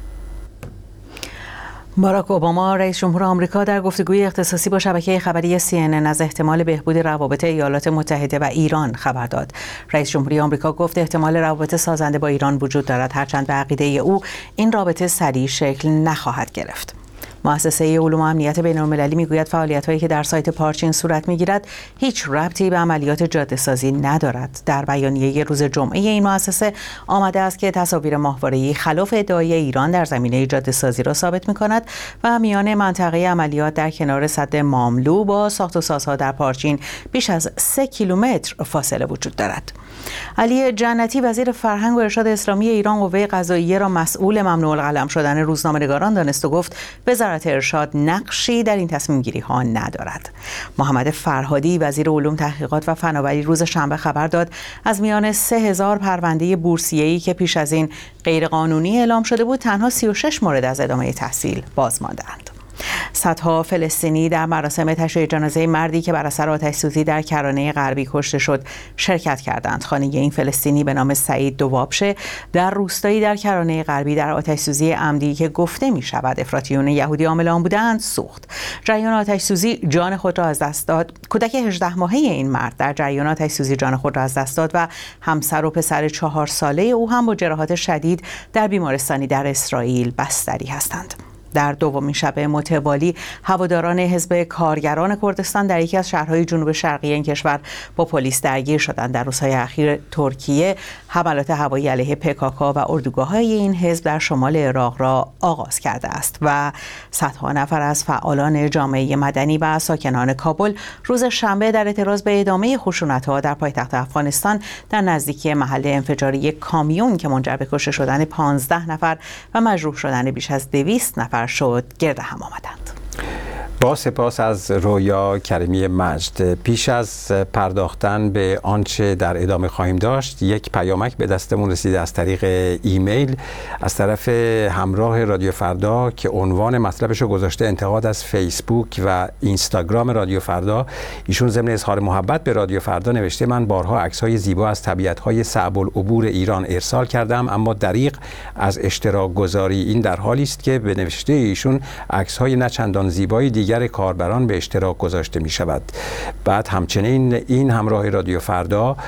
باراک اوباما رئیس جمهور آمریکا در گفتگوی اختصاصی با شبکه خبری CNN از احتمال بهبود روابط ایالات متحده و ایران خبر داد. رئیس جمهوری آمریکا گفت احتمال روابط سازنده با ایران وجود دارد، هرچند به عقیده او این رابطه سریع شکل نخواهد گرفت. مؤسسه علوم و امنیت بین‌المللی میگوید فعالیت‌هایی که در سایت پارچین صورت می‌گیرد هیچ ربطی به عملیات جاده‌سازی ندارد. در بیانیه روز جمعه این مؤسسه آمده است که تصاویر ماهواره‌ای خلاف ادعای ایران در زمینه جاده‌سازی را ثابت می‌کند و میان منطقه عملیات در کنار سد ماملو با ساخت و سازها در پارچین بیش از 3 کیلومتر فاصله وجود دارد. علی جنتی وزیر فرهنگ و ارشاد اسلامی ایران قوه قضاییه را مسئول ممنوع القلم شدن روزنامه‌نگاران دانست و گفت وزارت ارشاد نقشی در این تصمیم گیری ها ندارد. محمد فرهادی وزیر علوم تحقیقات و فناوری روز شنبه خبر داد از میان 3000 پرونده بورسیه‌ای که پیش از این غیرقانونی اعلام شده بود تنها 36 مورد از ادامه تحصیل باز ماندند. صدها فلسطینی در مراسم تشییع جنازه مردی که بر اثر آتش‌سوزی در کرانه غربی کشته شد شرکت کردند. خانه این فلسطینی به نام سعید دوابشه در روستایی در کرانه غربی در آتش‌سوزی عمدی که گفته می شود افراطیون یهودی عامل آن بودند سوخت. جریان آتش‌سوزی جان خود را از دست داد. کودک 18 ماهه این مرد در جریان آتش‌سوزی جان خود را از دست داد و همسر و پسر 4 ساله او هم با جراحات شدید در بیمارستانی در اسرائیل بستری هستند. در دومین شب متوالی هواداران حزب کارگران کردستان در یکی از شهرهای جنوب شرقی این کشور با پلیس درگیر شدند. در روزهای اخیر ترکیه حملات هوایی علیه PKK و اردوگاه‌های این حزب در شمال عراق را آغاز کرده است و صدها نفر از فعالان جامعه مدنی و ساکنان کابل روز شنبه در اعتراض به ادامه خشونت‌ها در پایتخت افغانستان در نزدیکی محل انفجار یک کامیون که منجر به کشته شدن 15 نفر و مجروح شدن بیش از 200 نفر شد گرد هم آمدند. با سپاس از رویا کریمی مجد. پیش از پرداختن به آنچه در ادامه خواهیم داشت یک پیامک به دستمون رسیده از طریق ایمیل از طرف همراه رادیو فردا که عنوان مطلبش رو گذاشته انتقاد از فیسبوک و اینستاگرام رادیو فردا. ایشون ضمن اظهار محبت به رادیو فردا نوشته من بارها عکس‌های زیبا از طبیعت‌های صعب العبور ایران ارسال کردم اما دریغ از اشتراک گذاری. این در حالی است که به نوشته ایشون عکس‌های نه چندان زیبایی دیگر کاربران به اشتراک گذاشته می شود. بعد همچنین این همراه رادیو فردا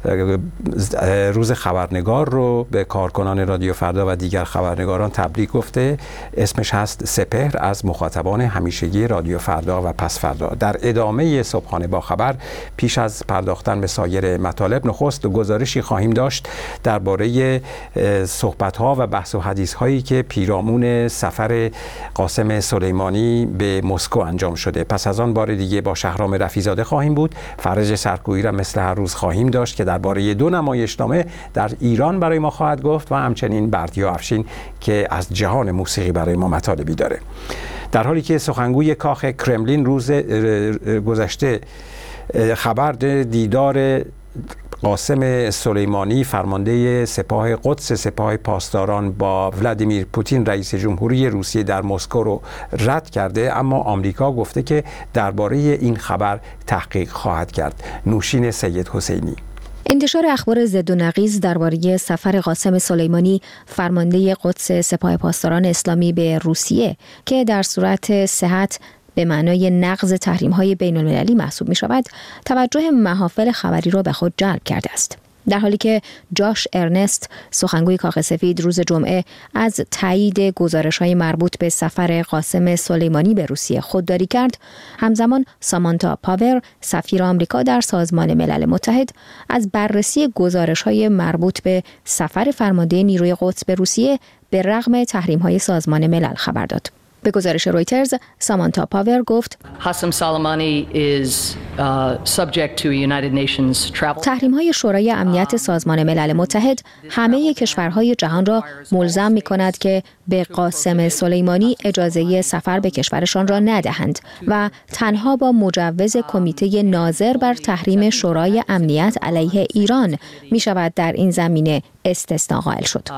روز خبرنگار رو به کارکنان رادیو فردا و دیگر خبرنگاران تبریک گفته. اسمش هست سپهر از مخاطبان همیشگی رادیو فردا و پس فردا. در ادامه صبحانه با خبر پیش از پرداختن به سایر مطالب نخست گزارشی خواهیم داشت درباره صحبت‌ها و بحث و حدیث‌هایی که پیرامون سفر قاسم سلیمانی به مسکو انجام شده. پس از آن بار دیگه با شهرام رفیزاده خواهیم بود. فرج سرکویی را مثل هر روز خواهیم داشت که درباره 2 نمایشنامه در ایران برای ما خواهد گفت و همچنین بردیا افشین که از جهان موسیقی برای ما مطالبی داره. در حالی که سخنگوی کاخ کرملین روز گذشته خبر دیدار قاسم سلیمانی فرمانده سپاه قدس سپاه پاسداران با ولادیمیر پوتین رئیس جمهوری روسیه در مسکو رو رد کرده، اما آمریکا گفته که درباره این خبر تحقیق خواهد کرد. نوشین سید حسینی. انتشار اخبار ضد و نقیض درباره سفر قاسم سلیمانی فرمانده قدس سپاه پاسداران اسلامی به روسیه که در صورت صحت به معنای نقض تحریم‌های بین‌المللی محسوب می‌شود، توجه محافل خبری را به خود جلب کرده است. در حالی که جاش ارنست سخنگوی کاخ سفید روز جمعه از تایید گزارش‌های مربوط به سفر قاسم سلیمانی به روسیه خودداری کرد، همزمان سامانتا پاور سفیر آمریکا در سازمان ملل متحد از بررسی گزارش‌های مربوط به سفر فرمانده نیروی قدس به روسیه به رغم تحریم‌های سازمان ملل خبر داد. به گزارش رویترز، سامانتا پاور گفت تحریم‌های شورای امنیت سازمان ملل متحد همه کشورهای جهان را ملزم می‌کند که به قاسم سلیمانی اجازه سفر به کشورشان را ندهند و تنها با مجوز کمیته ناظر بر تحریم شورای امنیت علیه ایران می‌شود در این زمینه استثناء قائل شد.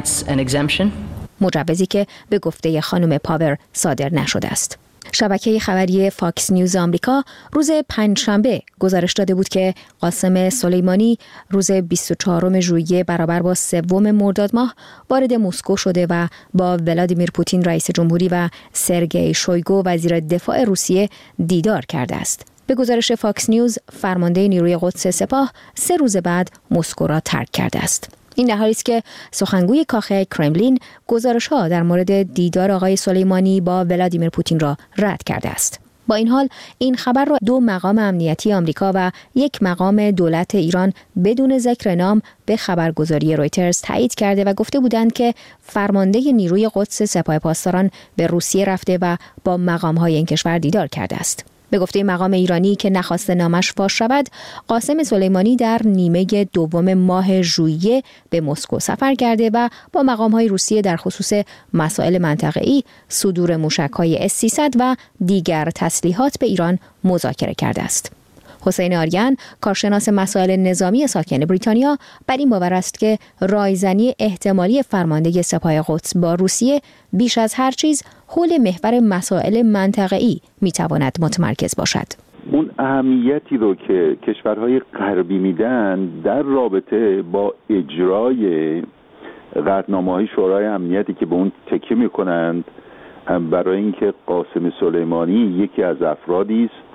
مجوزی که به گفته خانم پاور صادر نشده است. شبکه خبری فاکس نیوز آمریکا روز پنجشنبه گزارش داده بود که قاسم سلیمانی روز 24 ژوئیه برابر با 3 مرداد ماه وارد مسکو شده و با ولادیمیر پوتین رئیس جمهوری و سرگئی شویگو وزیر دفاع روسیه دیدار کرده است. به گزارش فاکس نیوز، فرمانده نیروی قدس سپاه 3 روز بعد مسکو را ترک کرده است. این در حالی است که سخنگوی کاخ کرملین گزارش‌ها در مورد دیدار آقای سلیمانی با ولادیمیر پوتین را رد کرده است. با این حال این خبر را 2 مقام امنیتی آمریکا و 1 مقام دولت ایران بدون ذکر نام به خبرگزاری رویترز تایید کرده و گفته بودند که فرمانده نیروی قدس سپاه پاسداران به روسیه رفته و با مقام‌های این کشور دیدار کرده است. به گفته مقام ایرانی که نخواست نامش فاش شود، قاسم سلیمانی در نیمه دوم ماه ژوئیه به مسکو سفر کرده و با مقام‌های روسیه در خصوص مسائل منطقه‌ای، صدور موشک‌های S-300 و دیگر تسلیحات به ایران مذاکره کرده است. حسین آریان، کارشناس مسائل نظامی ساکن بریتانیا، بر این باور است که رایزنی احتمالی فرمانده سپاه قدس با روسیه بیش از هر چیز حول محور مسائل منطقه‌ای میتواند متمرکز باشد. اون اهمیتی رو که کشورهای غربی میدن در رابطه با اجرای قطعنامه‌های شورای امنیتی که به اون تکیه میکنند برای اینکه قاسم سلیمانی یکی از افرادی است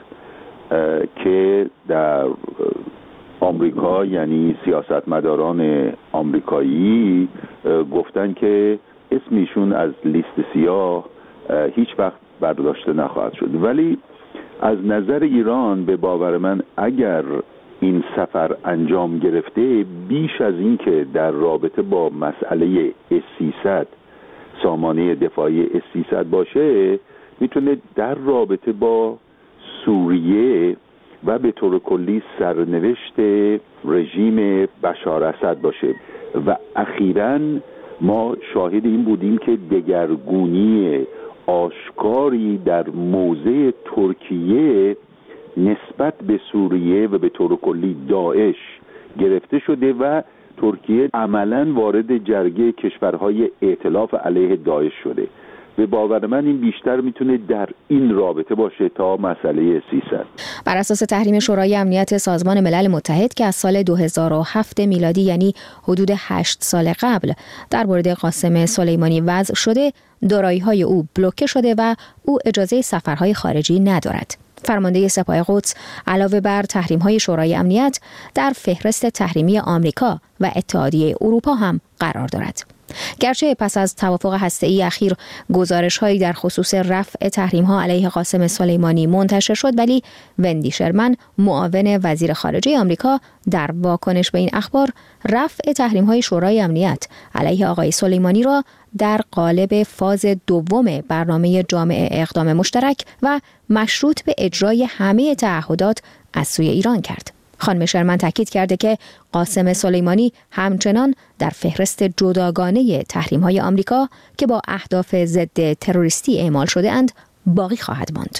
که در آمریکا، یعنی سیاستمداران آمریکایی گفتن که اسم ایشون از لیست سیاه هیچ وقت برداشته نخواهد شد. ولی از نظر ایران به باور من اگر این سفر انجام گرفته، بیش از این که در رابطه با مسئله S-300 سامانه دفاعی S-300 باشه، میتونه در رابطه با سوریه و به طور کلی سرنوشت رژیم بشار اسد باشه. و اخیراً ما شاهد این بودیم که دگرگونی آشکاری در موضع ترکیه نسبت به سوریه و به طور کلی داعش گرفته شده و ترکیه عملاً وارد جرگه کشورهای ائتلاف علیه داعش شده. به باور من این بیشتر میتونه در این رابطه باشه تا مسئله S-300. بر اساس تحریم شورای امنیت سازمان ملل متحد که از سال 2007 میلادی، یعنی حدود 8 سال قبل، در مورد قاسم سلیمانی وضع شده، دارایی‌های او بلوکه شده و او اجازه سفرهای خارجی ندارد. فرمانده سپاه قدس علاوه بر تحریم‌های شورای امنیت در فهرست تحریمی آمریکا و اتحادیه اروپا هم قرار دارد. گرچه پس از توافق هسته‌ای اخیر گزارش‌هایی در خصوص رفع تحریم‌ها علیه قاسم سلیمانی منتشر شد، ولی وندی شرمن، معاون وزیر خارجه آمریکا، در واکنش به این اخبار رفع تحریم‌های شورای امنیت علیه آقای سلیمانی را در قالب فاز دوم برنامه جامع اقدام مشترک و مشروط به اجرای همه تعهدات از سوی ایران کرد. خانم شرمن تاکید کرده که قاسم سلیمانی همچنان در فهرست جداگانه تحریم‌های آمریکا که با اهداف ضد تروریستی اعمال شده اند باقی خواهد ماند.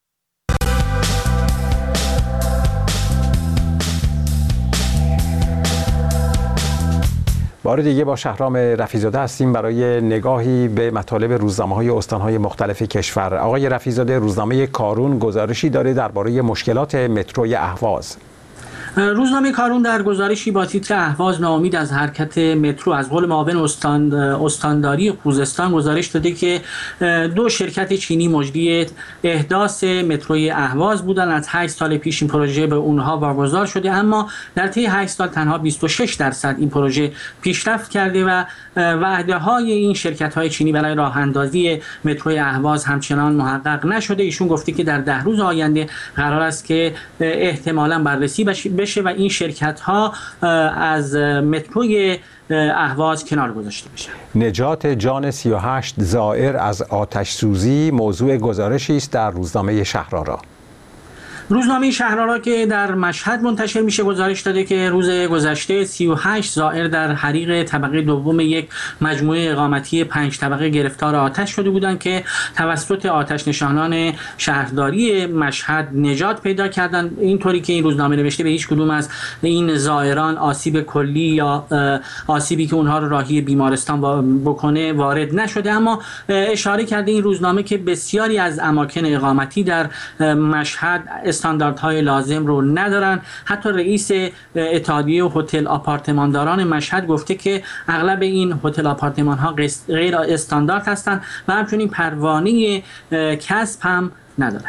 بار دیگه با شهرام رفیع‌زاده هستیم برای نگاهی به مطالب روزنامه‌های استان‌های مختلف کشور. آقای رفیع‌زاده، روزنامه کارون گزارشی داره درباره مشکلات متروی اهواز. روزنامه کارون در گزارشی با تیتر اهواز ناامید از حرکت مترو از قول معاون استانداری خوزستان گزارش داده که 2 شرکت چینی مجری احداث متروی اهواز بودند. از 8 سال پیش این پروژه به اونها واگذار شده، اما در طی 8 سال تنها 26% این پروژه پیشرفت کرده و وعده‌های این شرکت‌های چینی برای راه اندازی متروی اهواز همچنان محقق نشده. ایشون گفته که در 10 روز آینده قرار است که احتمالاً بررسی بشه و این شرکت ها از متروی اهواز کنار گذاشته بشه. نجات جان 38 زائر از آتش سوزی موضوع گزارشی است در روزنامه شهرآرا. روزنامه شهرآرا که در مشهد منتشر میشه گزارش داده که روز گذشته 38 زائر در حریق طبقه دوم یک مجموعه اقامتی 5 طبقه گرفتار آتش شده بودند که توسط آتش نشانان شهرداری مشهد نجات پیدا کردند. اینطوری که این روزنامه نوشته به هیچ کدوم از این زائران آسیب کلی یا آسیبی که اونها رو راهی بیمارستان بکنه وارد نشده، اما اشاره کرده این روزنامه که بسیاری از اماکن اقامتی در مشهد استانداردهای لازم رو ندارن. حتی رئیس اتحادیه هتل آپارتمانداران مشهد گفته که اغلب این هتل آپارتمان ها غیر استاندارد هستند و همچنین پروانه کسب هم ندارن.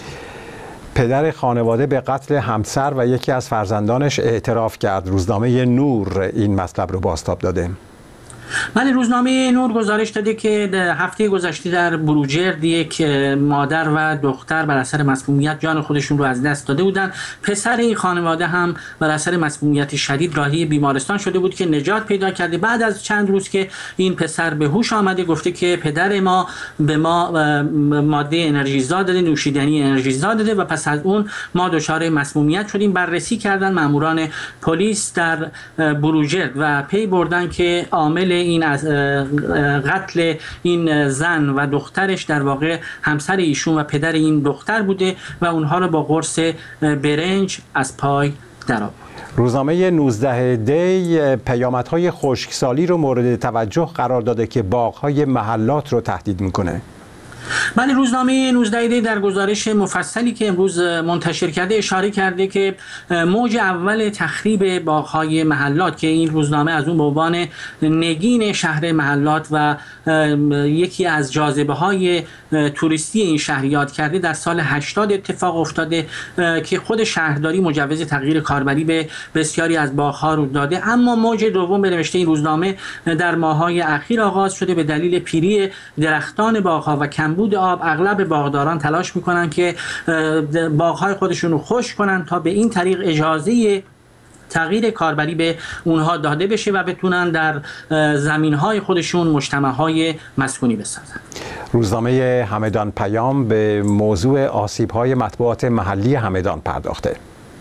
پدر خانواده به قتل همسر و یکی از فرزندانش اعتراف کرد. روزنامه نور این مطلب رو بازتاب داده. بله، روزنامه نور گزارش داده که هفته گذشته در بروجرد یک مادر و دختر بر اثر مسمومیت جان خودشون رو از دست داده بودند. پسر این خانواده هم بر اثر مسمومیت شدید راهی بیمارستان شده بود که نجات پیدا کرده. بعد از چند روز که این پسر به هوش آمده گفته که پدر ما به ما ماده انرژیزا داده، نوشیدنی انرژیزا داده و پس از اون ما دچار مسمومیت شدیم. بررسی کردن ماموران پلیس در بروجرد و پی بردن که عامل این از قتل این زن و دخترش در واقع همسر ایشون و پدر این دختر بوده و اونها رو با قرص برنج از پای درآورد. روزنامه 19 دی پیامدهای خشکسالی رو مورد توجه قرار داده که باغ‌های محلات رو تهدید میکنه. بله، روزنامه 19 دی در گزارش مفصلی که امروز منتشر کرده اشاره کرده که موج اول تخریب باغ‌های محلات که این روزنامه از اون به عنوان نگین شهر محلات و یکی از جاذبه‌های توریستی این شهر یاد کرده در سال 80 اتفاق افتاده که خود شهرداری مجوز تغییر کاربری به بسیاری از باغ‌ها رو داده. اما موج دوم به نوشته این روزنامه در ماه‌های اخیر آغاز شده. به دلیل پیری درختان باغ‌ها و کمبود آب اغلب باغداران تلاش میکنن که باغ‌های خودشون رو خشک کنن تا به این طریق اجازه تغییر کاربری به اونها داده بشه و بتونن در زمین‌های خودشون مجتمع‌های مسکونی بسازن. روزنامه همدان پیام به موضوع آسیب‌های مطبوعات محلی همدان پرداخته.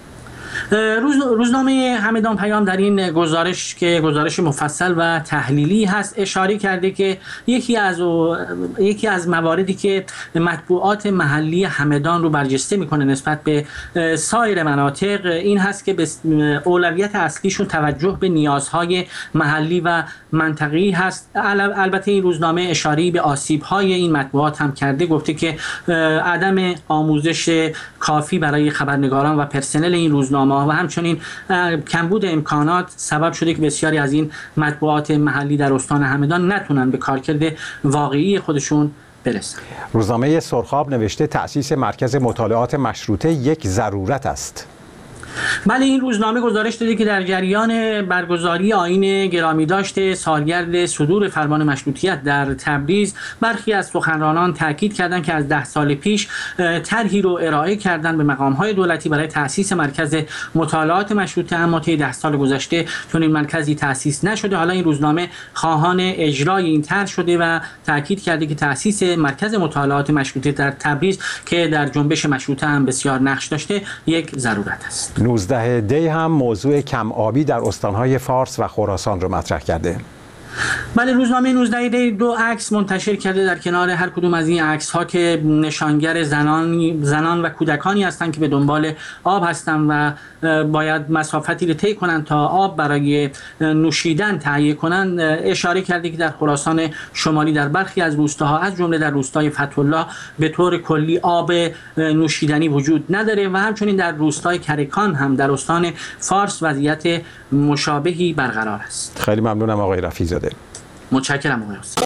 روزنامه همدان پیام در این گزارش که گزارش مفصل و تحلیلی هست اشاره کرده که یکی از مواردی که مطبوعات محلی همدان رو برجسته میکنه نسبت به سایر مناطق این هست که به اولویت اصلیشون توجه به نیازهای محلی و منطقه‌ای هست. البته این روزنامه اشاره به آسیب‌های این مطبوعات هم کرده، گفته که عدم آموزش کافی برای خبرنگاران و پرسنل این روزنامه و همچنین کمبود امکانات سبب شده که بسیاری از این مطبوعات محلی در استان همدان نتونن به کارکرد واقعی خودشون برسن. روزنامه سرخاب نوشته تأسیس مرکز مطالعات مشروطه یک ضرورت است. بله، این روزنامه گزارش داده که در جریان برگزاری آیین گرامی داشته سالگرد صدور فرمان مشروطیت در تبریز برخی از سخنرانان تاکید کردند که از 10 سال پیش طرحی رو ارائه کردن به مقام‌های دولتی برای تأسیس مرکز مطالعات مشروطه، اما طی 10 سال گذشته چون این مرکزی تأسیس نشده. حالا این روزنامه خواهان اجرای این طرح شده و تاکید کرده که تأسیس مرکز مطالعات مشروطه در تبریز که در جنبش مشروطه هم بسیار نقش داشته یک ضرورت است. 19 دی هم موضوع کم آبی در استانهای فارس و خراسان رو مطرح کرده. بله، روزنامه 19 دی 2 عکس منتشر کرده. در کنار هر کدوم از این عکس ها که نشانگر زنان و کودکانی هستند که به دنبال آب هستند و باید مسافتی رو طی کنند تا آب برای نوشیدن تهیه کنند، اشاره کرده که در خراسان شمالی در برخی از روستاها از جمله در روستای فتح‌الله به طور کلی آب نوشیدنی وجود نداره و همچنین در روستای کرکان هم در استان فارس وضعیت مشابهی برقرار است. خیلی ممنونم آقای رفیع‌زاده. متشکرم آقای حسین.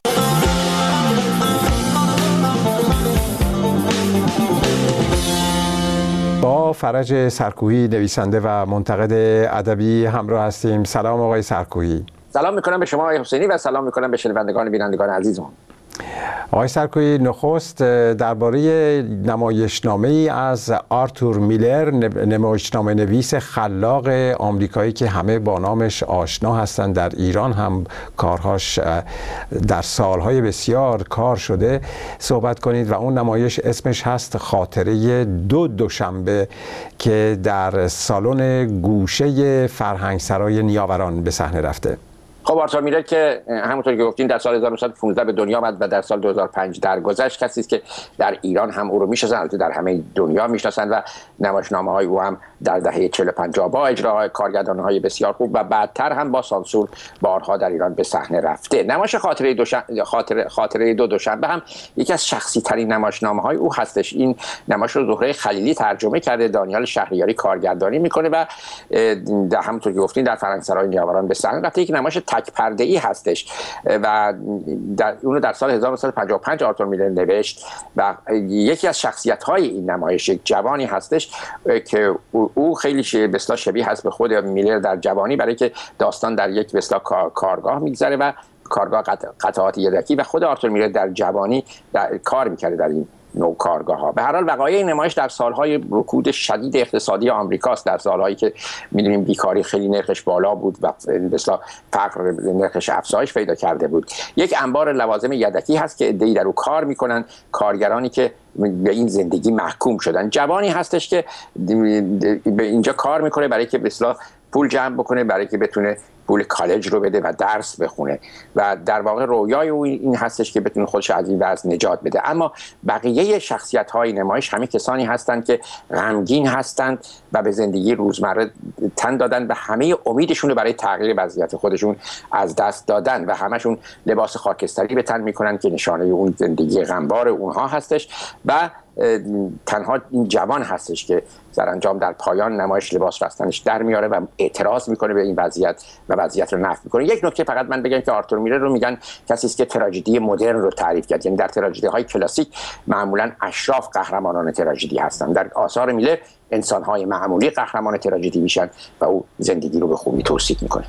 با فرج سرکوهی نویسنده و منتقد ادبی همراه هستیم. سلام آقای سرکوهی. سلام میکنم به شما آقای حسینی و سلام میکنم به شنوندگان بینندگان عزیزم. آقای سرکویی، نخست درباره نمایشنامه‌ای از آرتور میلر، نمایشنامه نویس خلاق آمریکایی که همه با نامش آشنا هستند، در ایران هم کارهاش در سالهای بسیار کار شده، صحبت کنید. و اون نمایش اسمش هست خاطره دوشنبه که در سالن گوشه فرهنگسرای نیاوران به صحنه رفته. خب آرتور میلر که همونطور که گفتین در سال 1915 به دنیا آمد و در سال 2005 درگذشت، کسی است که در ایران هم او رو میشناسن، البته در همه دنیا میشناسن و نمایشنامه‌های او هم در دهه 40 50 با اجراهای کارگردان‌های بسیار خوب و بعدتر هم با سانسور بارها در ایران به صحنه رفته. نمایش خاطره دوشنبه هم یکی از شخصی ترین نمایشنامه‌های او هستش. این نمایش رو زهره خلیلی ترجمه کرده، دانیال شهریاری کارگردانی میکنه و در همونطور که گفتین در فرهنگسرای نیاوران به صحنه رفته. یک نمایش تک پرده‌ای هستش و اونو در سال 1955 آرتور میلر نوشت و یکی از شخصیت‌های این نمایش یک جوانی هستش که او خیلی به اصطلاح شبیه هست به خود میلر در جوانی، برای که داستان در یک به اصطلاح کارگاه میگذره و کارگاه قطعات یدکی و خود آرتور میلر در جوانی کار می‌کرده در این نوع کارگاه‌ها. به هر حال وقایع این نمایش در سالهای رکود شدید اقتصادی آمریکاست، در سالهایی که می‌دونیم بیکاری خیلی نرخش بالا بود و به اصطلاح فقر نرخش افزایش پیدا کرده بود. یک انبار لوازم یدکی هست که عده‌ای در او کار می‌کنن، کارگرانی که به این زندگی محکوم شدن. جوانی هستش که به اینجا کار می‌کنه برای که به اصطلاح پول جمع بکنه، برای که بتونه پول کالج رو بده و درس بخونه و در واقع رویای او این هستش که بتونه خودش از این وضع نجات بده. اما بقیه شخصیت‌های نمایش همه کسانی هستند که غمگین هستند و به زندگی روزمره تن دادن و همه امیدشون رو برای تغییر وضعیت خودشون از دست دادن و همشون لباس خاکستری به تن میکنن که نشانه اون زندگی غمبار اونها هستش و تنها این جوان هستش که سرانجام در پایان نمایش لباس رستنش در میاره و اعتراض میکنه به این وضعیت و وضعیت رو نفی میکنه. یک نکته فقط من بگم که آرتور میلر رو میگن کسی است که تراژدی مدرن رو تعریف کرد. یعنی در تراژدی های کلاسیک معمولا اشراف قهرمانان تراژدی هستند، در آثار میلر انسان‌های معمولی قهرمان تراژدی میشن و او زندگی رو به خوبی توصیف میکنه.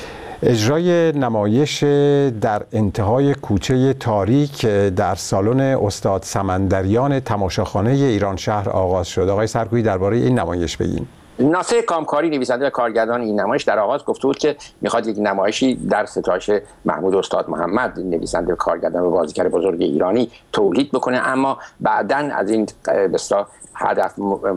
اجرای نمایش در انتهای کوچه تاریک در سالن استاد سمندریان تماشاخانه ایران شهر آغاز شد. آقای سرکویی درباره این نمایش بگین. ناصر کامکاری نویسنده و کارگردان این نمایش در آغاز گفته بود که میخواد یک نمایشی در ستایش محمود استاد محمد، نویسنده و کارگردان و بازیگر بزرگ ایرانی تولید بکنه، اما بعداً از این بسیار هدف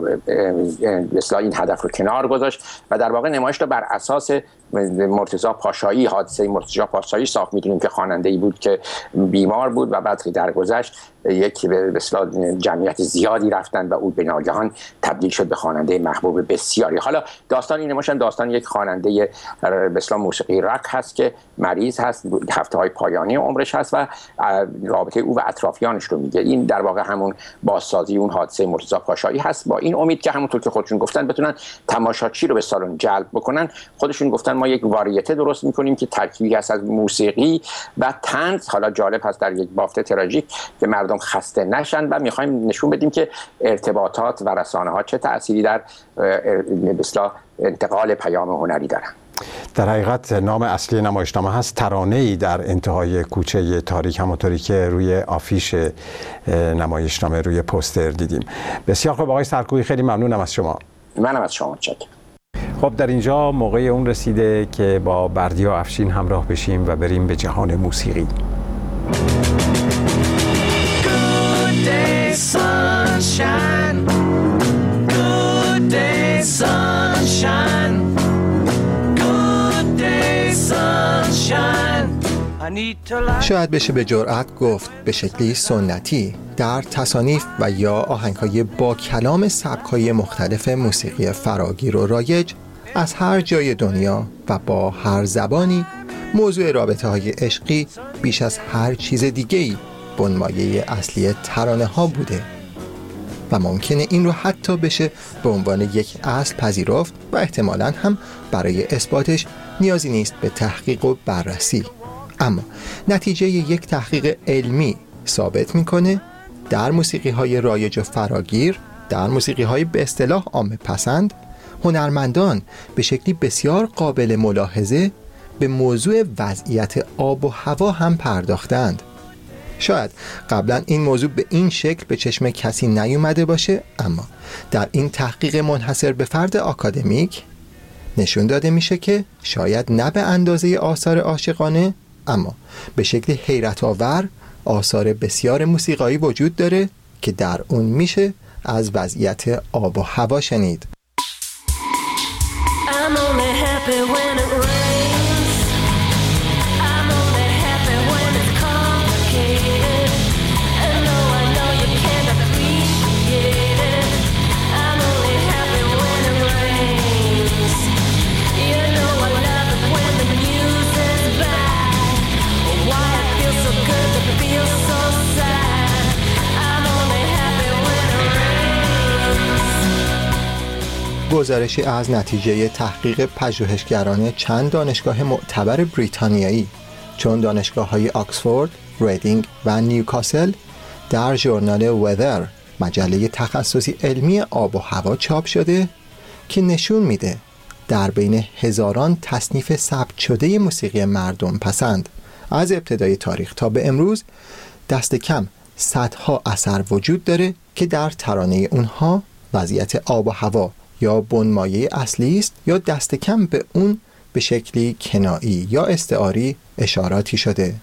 این هدف رو کنار گذاشت و در واقع نمایش رو بر اساس مرتضی پاشایی، حادثه مرتضی پاشایی ساخت. میدونیم که خواننده‌ای بود که بیمار بود و بعد درگذشت یک به اصطلاح جمعیت زیادی رفتن و او به ناگهان تبدیل شد به خواننده محبوب بسیاری. حالا داستان این نمایش داستان یک خواننده به اصطلاح موسیقی راک هست که مریض هست، هفته‌های پایانی عمرش هست و رابطه او و اطرافیانش رو میگه. این در واقع همون بازسازی اون حادثه مرتضی پاشایی هست، با این امید که همونطور که خودشون گفتن بتونن تماشاچی رو به سالن جلب بکنن. خودشون گفتن ما یک واریته درست میکنیم که ترکیبی هست از موسیقی و طنز. حالا جالب هست در یک بافت تراژیک که مردم خسته نشن و میخوایم نشون بدیم که ارتباطات و رسانه‌ها چه تأثیری در به اصطلاح انتقال پیام هنری دارن. در حقیقت نام اصلی نمایشنامه هست ترانه‌ای در انتهای کوچه تاریک، همونطوری که روی آفیش نمایشنامه روی پوستر دیدیم. بسیار خوب آقای سرکویی، خیلی ممنونم از شما. منم از شما متشکرم. خب در اینجا موقع اون رسیده که با بردیا افشین همراه بشیم و بریم به جهان موسیقی. Good day, sunshine. Good day, sunshine. Good day, sunshine. شاید بشه به جرأت گفت به شکلی سنتی در تصانیف و یا آهنگ‌های با کلام سبک‌های مختلف موسیقی فراگیر و رایج از هر جای دنیا و با هر زبانی موضوع رابطه‌های عشقی بیش از هر چیز دیگه‌ای بنمایه اصلی ترانه‌ها بوده و ممکنه این رو حتی بشه به عنوان یک اصل پذیرفت و احتمالاً هم برای اثباتش نیازی نیست به تحقیق و بررسی. اما نتیجه یک تحقیق علمی ثابت میکنه در موسیقی‌های رایج و فراگیر، در موسیقی‌های به اصطلاح عامه پسند، هنرمندان به شکلی بسیار قابل ملاحظه به موضوع وضعیت آب و هوا هم پرداختند. شاید قبلا این موضوع به این شکل به چشم کسی نیومده باشه، اما در این تحقیق منحصر به فرد آکادمیک نشون داده میشه که شاید نه به اندازه آثار عاشقانه، اما به شکل حیرت آور آثار بسیار موسیقایی وجود داره که در اون میشه از وضعیت آب و هوا شنید. گزارشی از نتیجه تحقیق پژوهشگران چند دانشگاه معتبر بریتانیایی چون دانشگاه‌های آکسفورد، ریدینگ و نیوکاسل در ژورنال وذر، مجله تخصصی علمی آب و هوا چاپ شده که نشون میده در بین هزاران تصنیف ثبت شده موسیقی مردم پسند از ابتدای تاریخ تا به امروز دست کم صدها اثر وجود داره که در ترانه اونها وضعیت آب و هوا یا بنمایه اصلی است یا دست کم به اون به شکلی کنایی یا استعاری اشاراتی شده.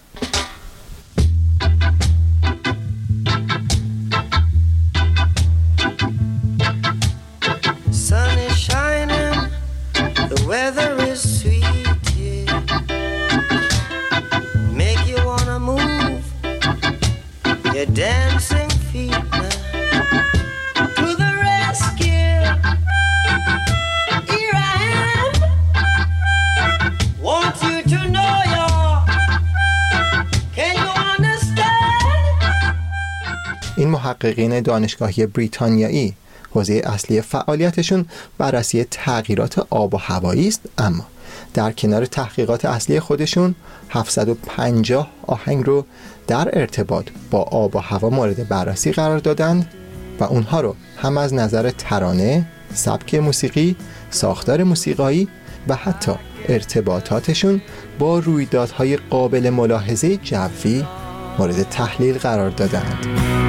این محققین دانشگاهی بریتانیایی حوزه اصلی فعالیتشون بررسی تغییرات آب و هوایی است، اما در کنار تحقیقات اصلی خودشون 750 آهنگ رو در ارتباط با آب و هوا مورد بررسی قرار دادند و اونها رو هم از نظر ترانه، سبک موسیقی، ساختار موسیقایی و حتی ارتباطاتشون با رویدادهای قابل ملاحظه جوی مورد تحلیل قرار دادند.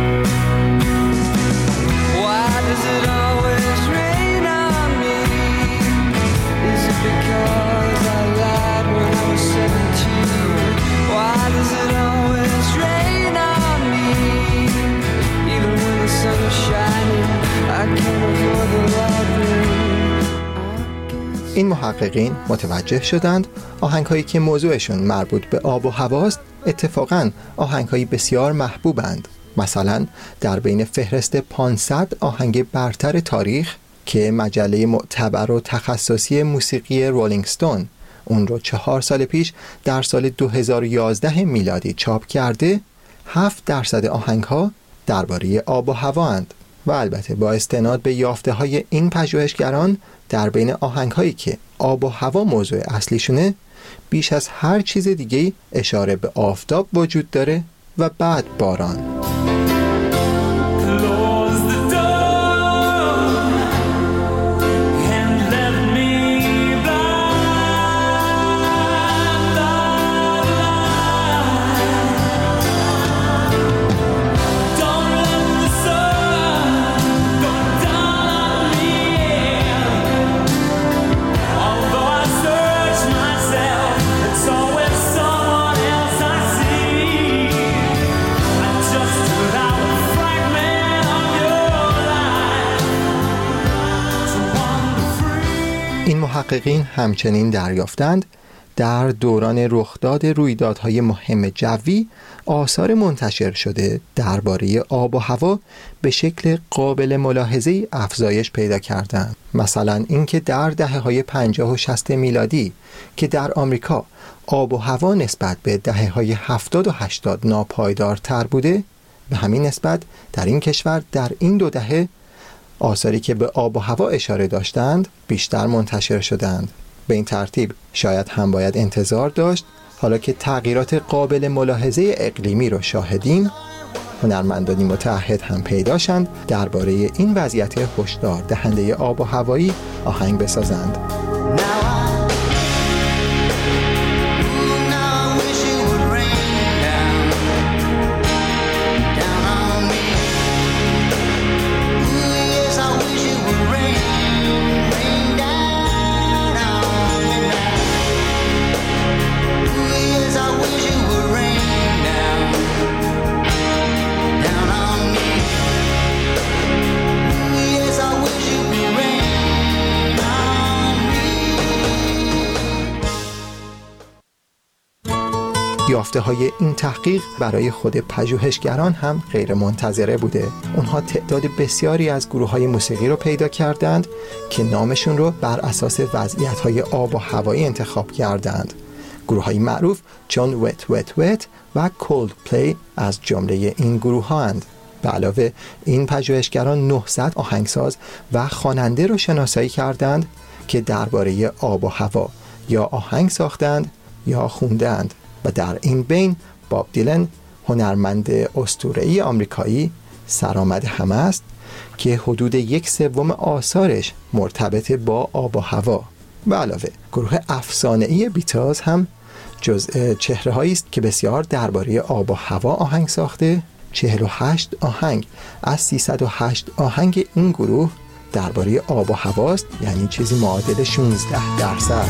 این محققین متوجه شدند آهنگ‌هایی که موضوعشون مربوط به آب و هواست اتفاقاً آهنگ‌هایی بسیار محبوبند. مثلا در بین فهرست 500 آهنگ برتر تاریخ که مجله معتبر و تخصصی موسیقی رولینگ استون اون رو 4 سال پیش در سال 2011 میلادی چاپ کرده، 7% آهنگ‌ها درباره آب و هوا اند و البته با استناد به یافته‌های این پژوهشگران در بین آهنگ‌هایی که آب و هوا موضوع اصلیشونه بیش از هر چیز دیگه اشاره به آفتاب وجود داره و بعد باران. این محققین همچنین دریافتند در دوران رخداد رویدادهای مهم جوی آثار منتشر شده درباره آب و هوا به شکل قابل ملاحظه افزایش پیدا کردند. مثلا اینکه در دهه‌های 50 و 60 میلادی که در آمریکا آب و هوا نسبت به دهه‌های 70 و 80 ناپایدارتر بوده، به همین نسبت در این کشور در این 2 دهه آثاری که به آب و هوا اشاره داشتند بیشتر منتشر شدند. به این ترتیب شاید هم باید انتظار داشت حالا که تغییرات قابل ملاحظه اقلیمی رو شاهدیم، هنرمندانی متعهد هم پیدا شند درباره این وضعیت هشدار دهنده آب و هوایی آهنگ بسازند. پیشرفت‌های این تحقیق برای خود پژوهشگران هم غیر منتظره بوده. اونها تعداد بسیاری از گروه‌های موسیقی رو پیدا کردند که نامشون رو بر اساس وضعیت‌های آب و هوایی انتخاب کردند. گروه‌های معروف چون وت وت وت و کولد پلی از جمله این گروه‌هاند. به علاوه این پژوهشگران 900 آهنگساز و خواننده رو شناسایی کردند که درباره آب و هوا یا آهنگ ساختند یا خوندند و در این بین باب دیلن، هنرمند اسطوره‌ای آمریکایی، سرآمد همه است که حدود 1/3 آثارش مرتبط با آب و هوا. به علاوه گروه افسانه‌ای بیتلز هم جزء چهره‌هایی است که بسیار درباره آب و هوا آهنگ ساخته. 48 آهنگ از 308 آهنگ این گروه درباره آب و هواست، یعنی چیزی معادل 16%.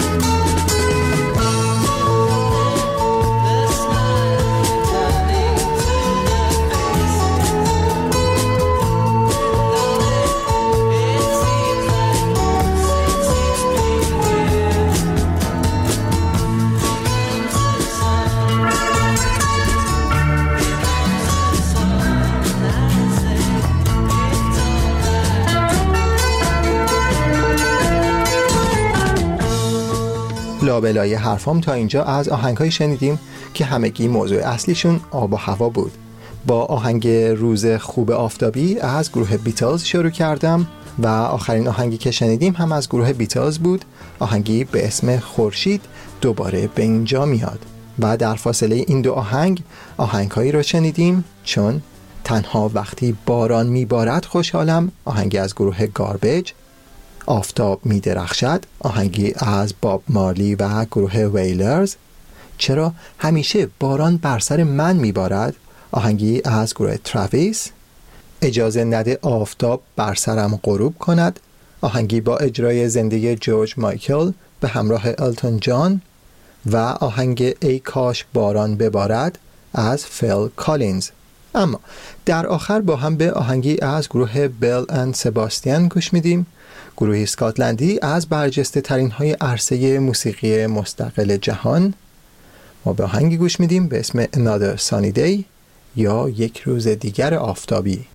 لابلای حرفام تا اینجا از آهنگ‌های شنیدیم که همگی موضوع اصلیشون آب و هوا بود. با آهنگ روز خوب آفتابی از گروه بیتلز شروع کردم و آخرین آهنگی که شنیدیم هم از گروه بیتلز بود، آهنگی به اسم خورشید دوباره به اینجا میاد. و در فاصله این دو آهنگ‌هایی رو شنیدیم چون تنها وقتی باران میبارد خوشحالم، آهنگی از گروه گاربیج، آفتاب می درخشد، آهنگی از باب مارلی و گروه ویلرز، چرا همیشه باران بر سر من می بارد، آهنگی از گروه تراویس، اجازه نده آفتاب بر سرم غروب کند، آهنگی با اجرای زنده جورج مایکل به همراه التون جان و آهنگ ای کاش باران ببارد از فیل کالینز. اما در آخر با هم به آهنگی از گروه بیل اند سباستین گوش میدیم، گروهی اسکاتلندی از برجسته ترین های عرصه موسیقی مستقل جهان. ما به آهنگی گوش میدیم به اسم Another Sunny Day یا یک روز دیگر آفتابی.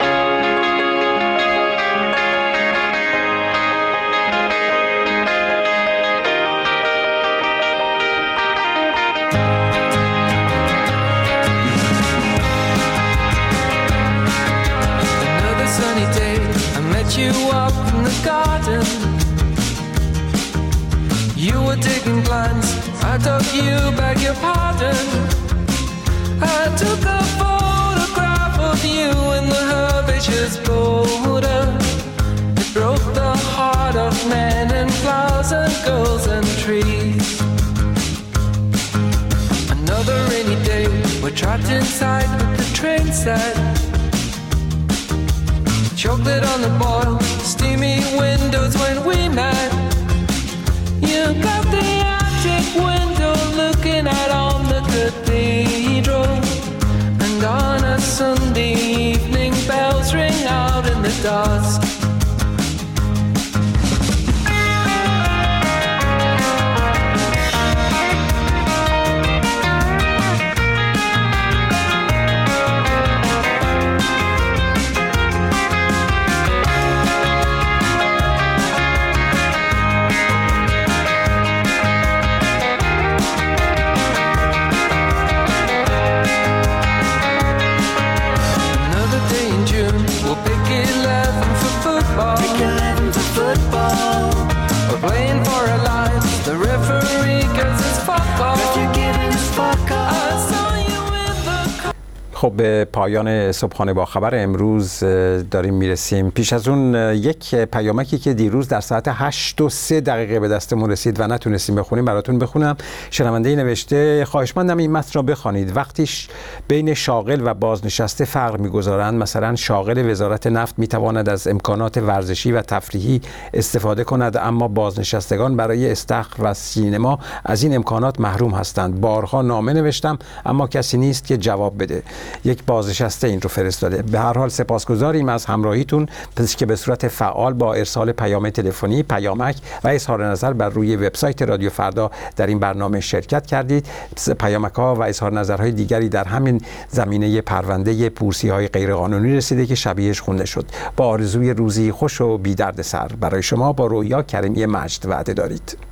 You up in the garden, you were digging plants, I took you, beg your pardon. I took a photograph of you in the herbaceous border. It broke the heart of men and flowers and girls and trees. Another rainy day, we're trapped inside with the train set. Chocolate on the boil, steamy windows when we met. You got the attic window looking out on the cathedral. And on a Sunday evening, bells ring out in the dusk. خب به پایان صبحانه با خبر امروز داریم میرسیم. پیش از اون یک پیامکی که دیروز در ساعت 8:03 به دستمون رسید و نتونستیم بخونیم براتون بخونم. شنونده‌ای نوشته خواهشمندم این متن را بخوانید. وقتی بین شاغل و بازنشسته فرق میگذارند، مثلا شاغل وزارت نفت میتواند از امکانات ورزشی و تفریحی استفاده کند، اما بازنشستگان برای استخر و سینما از این امکانات محروم هستند. بارها نامه نوشتم اما کسی نیست که جواب بده. یک بازنشسته این رو فرستاده. به هر حال سپاسگزاریم از همراهیتون که به صورت فعال با ارسال پیام تلفنی، پیامک و اظهار نظر بر روی وبسایت رادیو فردا در این برنامه شرکت کردید. پیامک‌ها و اظهار نظرهای دیگری در همین زمینه پرونده بورسیه‌های غیرقانونی رسیده که شبیهش خونده شد. با آرزوی روزی خوش و بی دردسر برای شما با رویا کریمی مجد وعده دارید.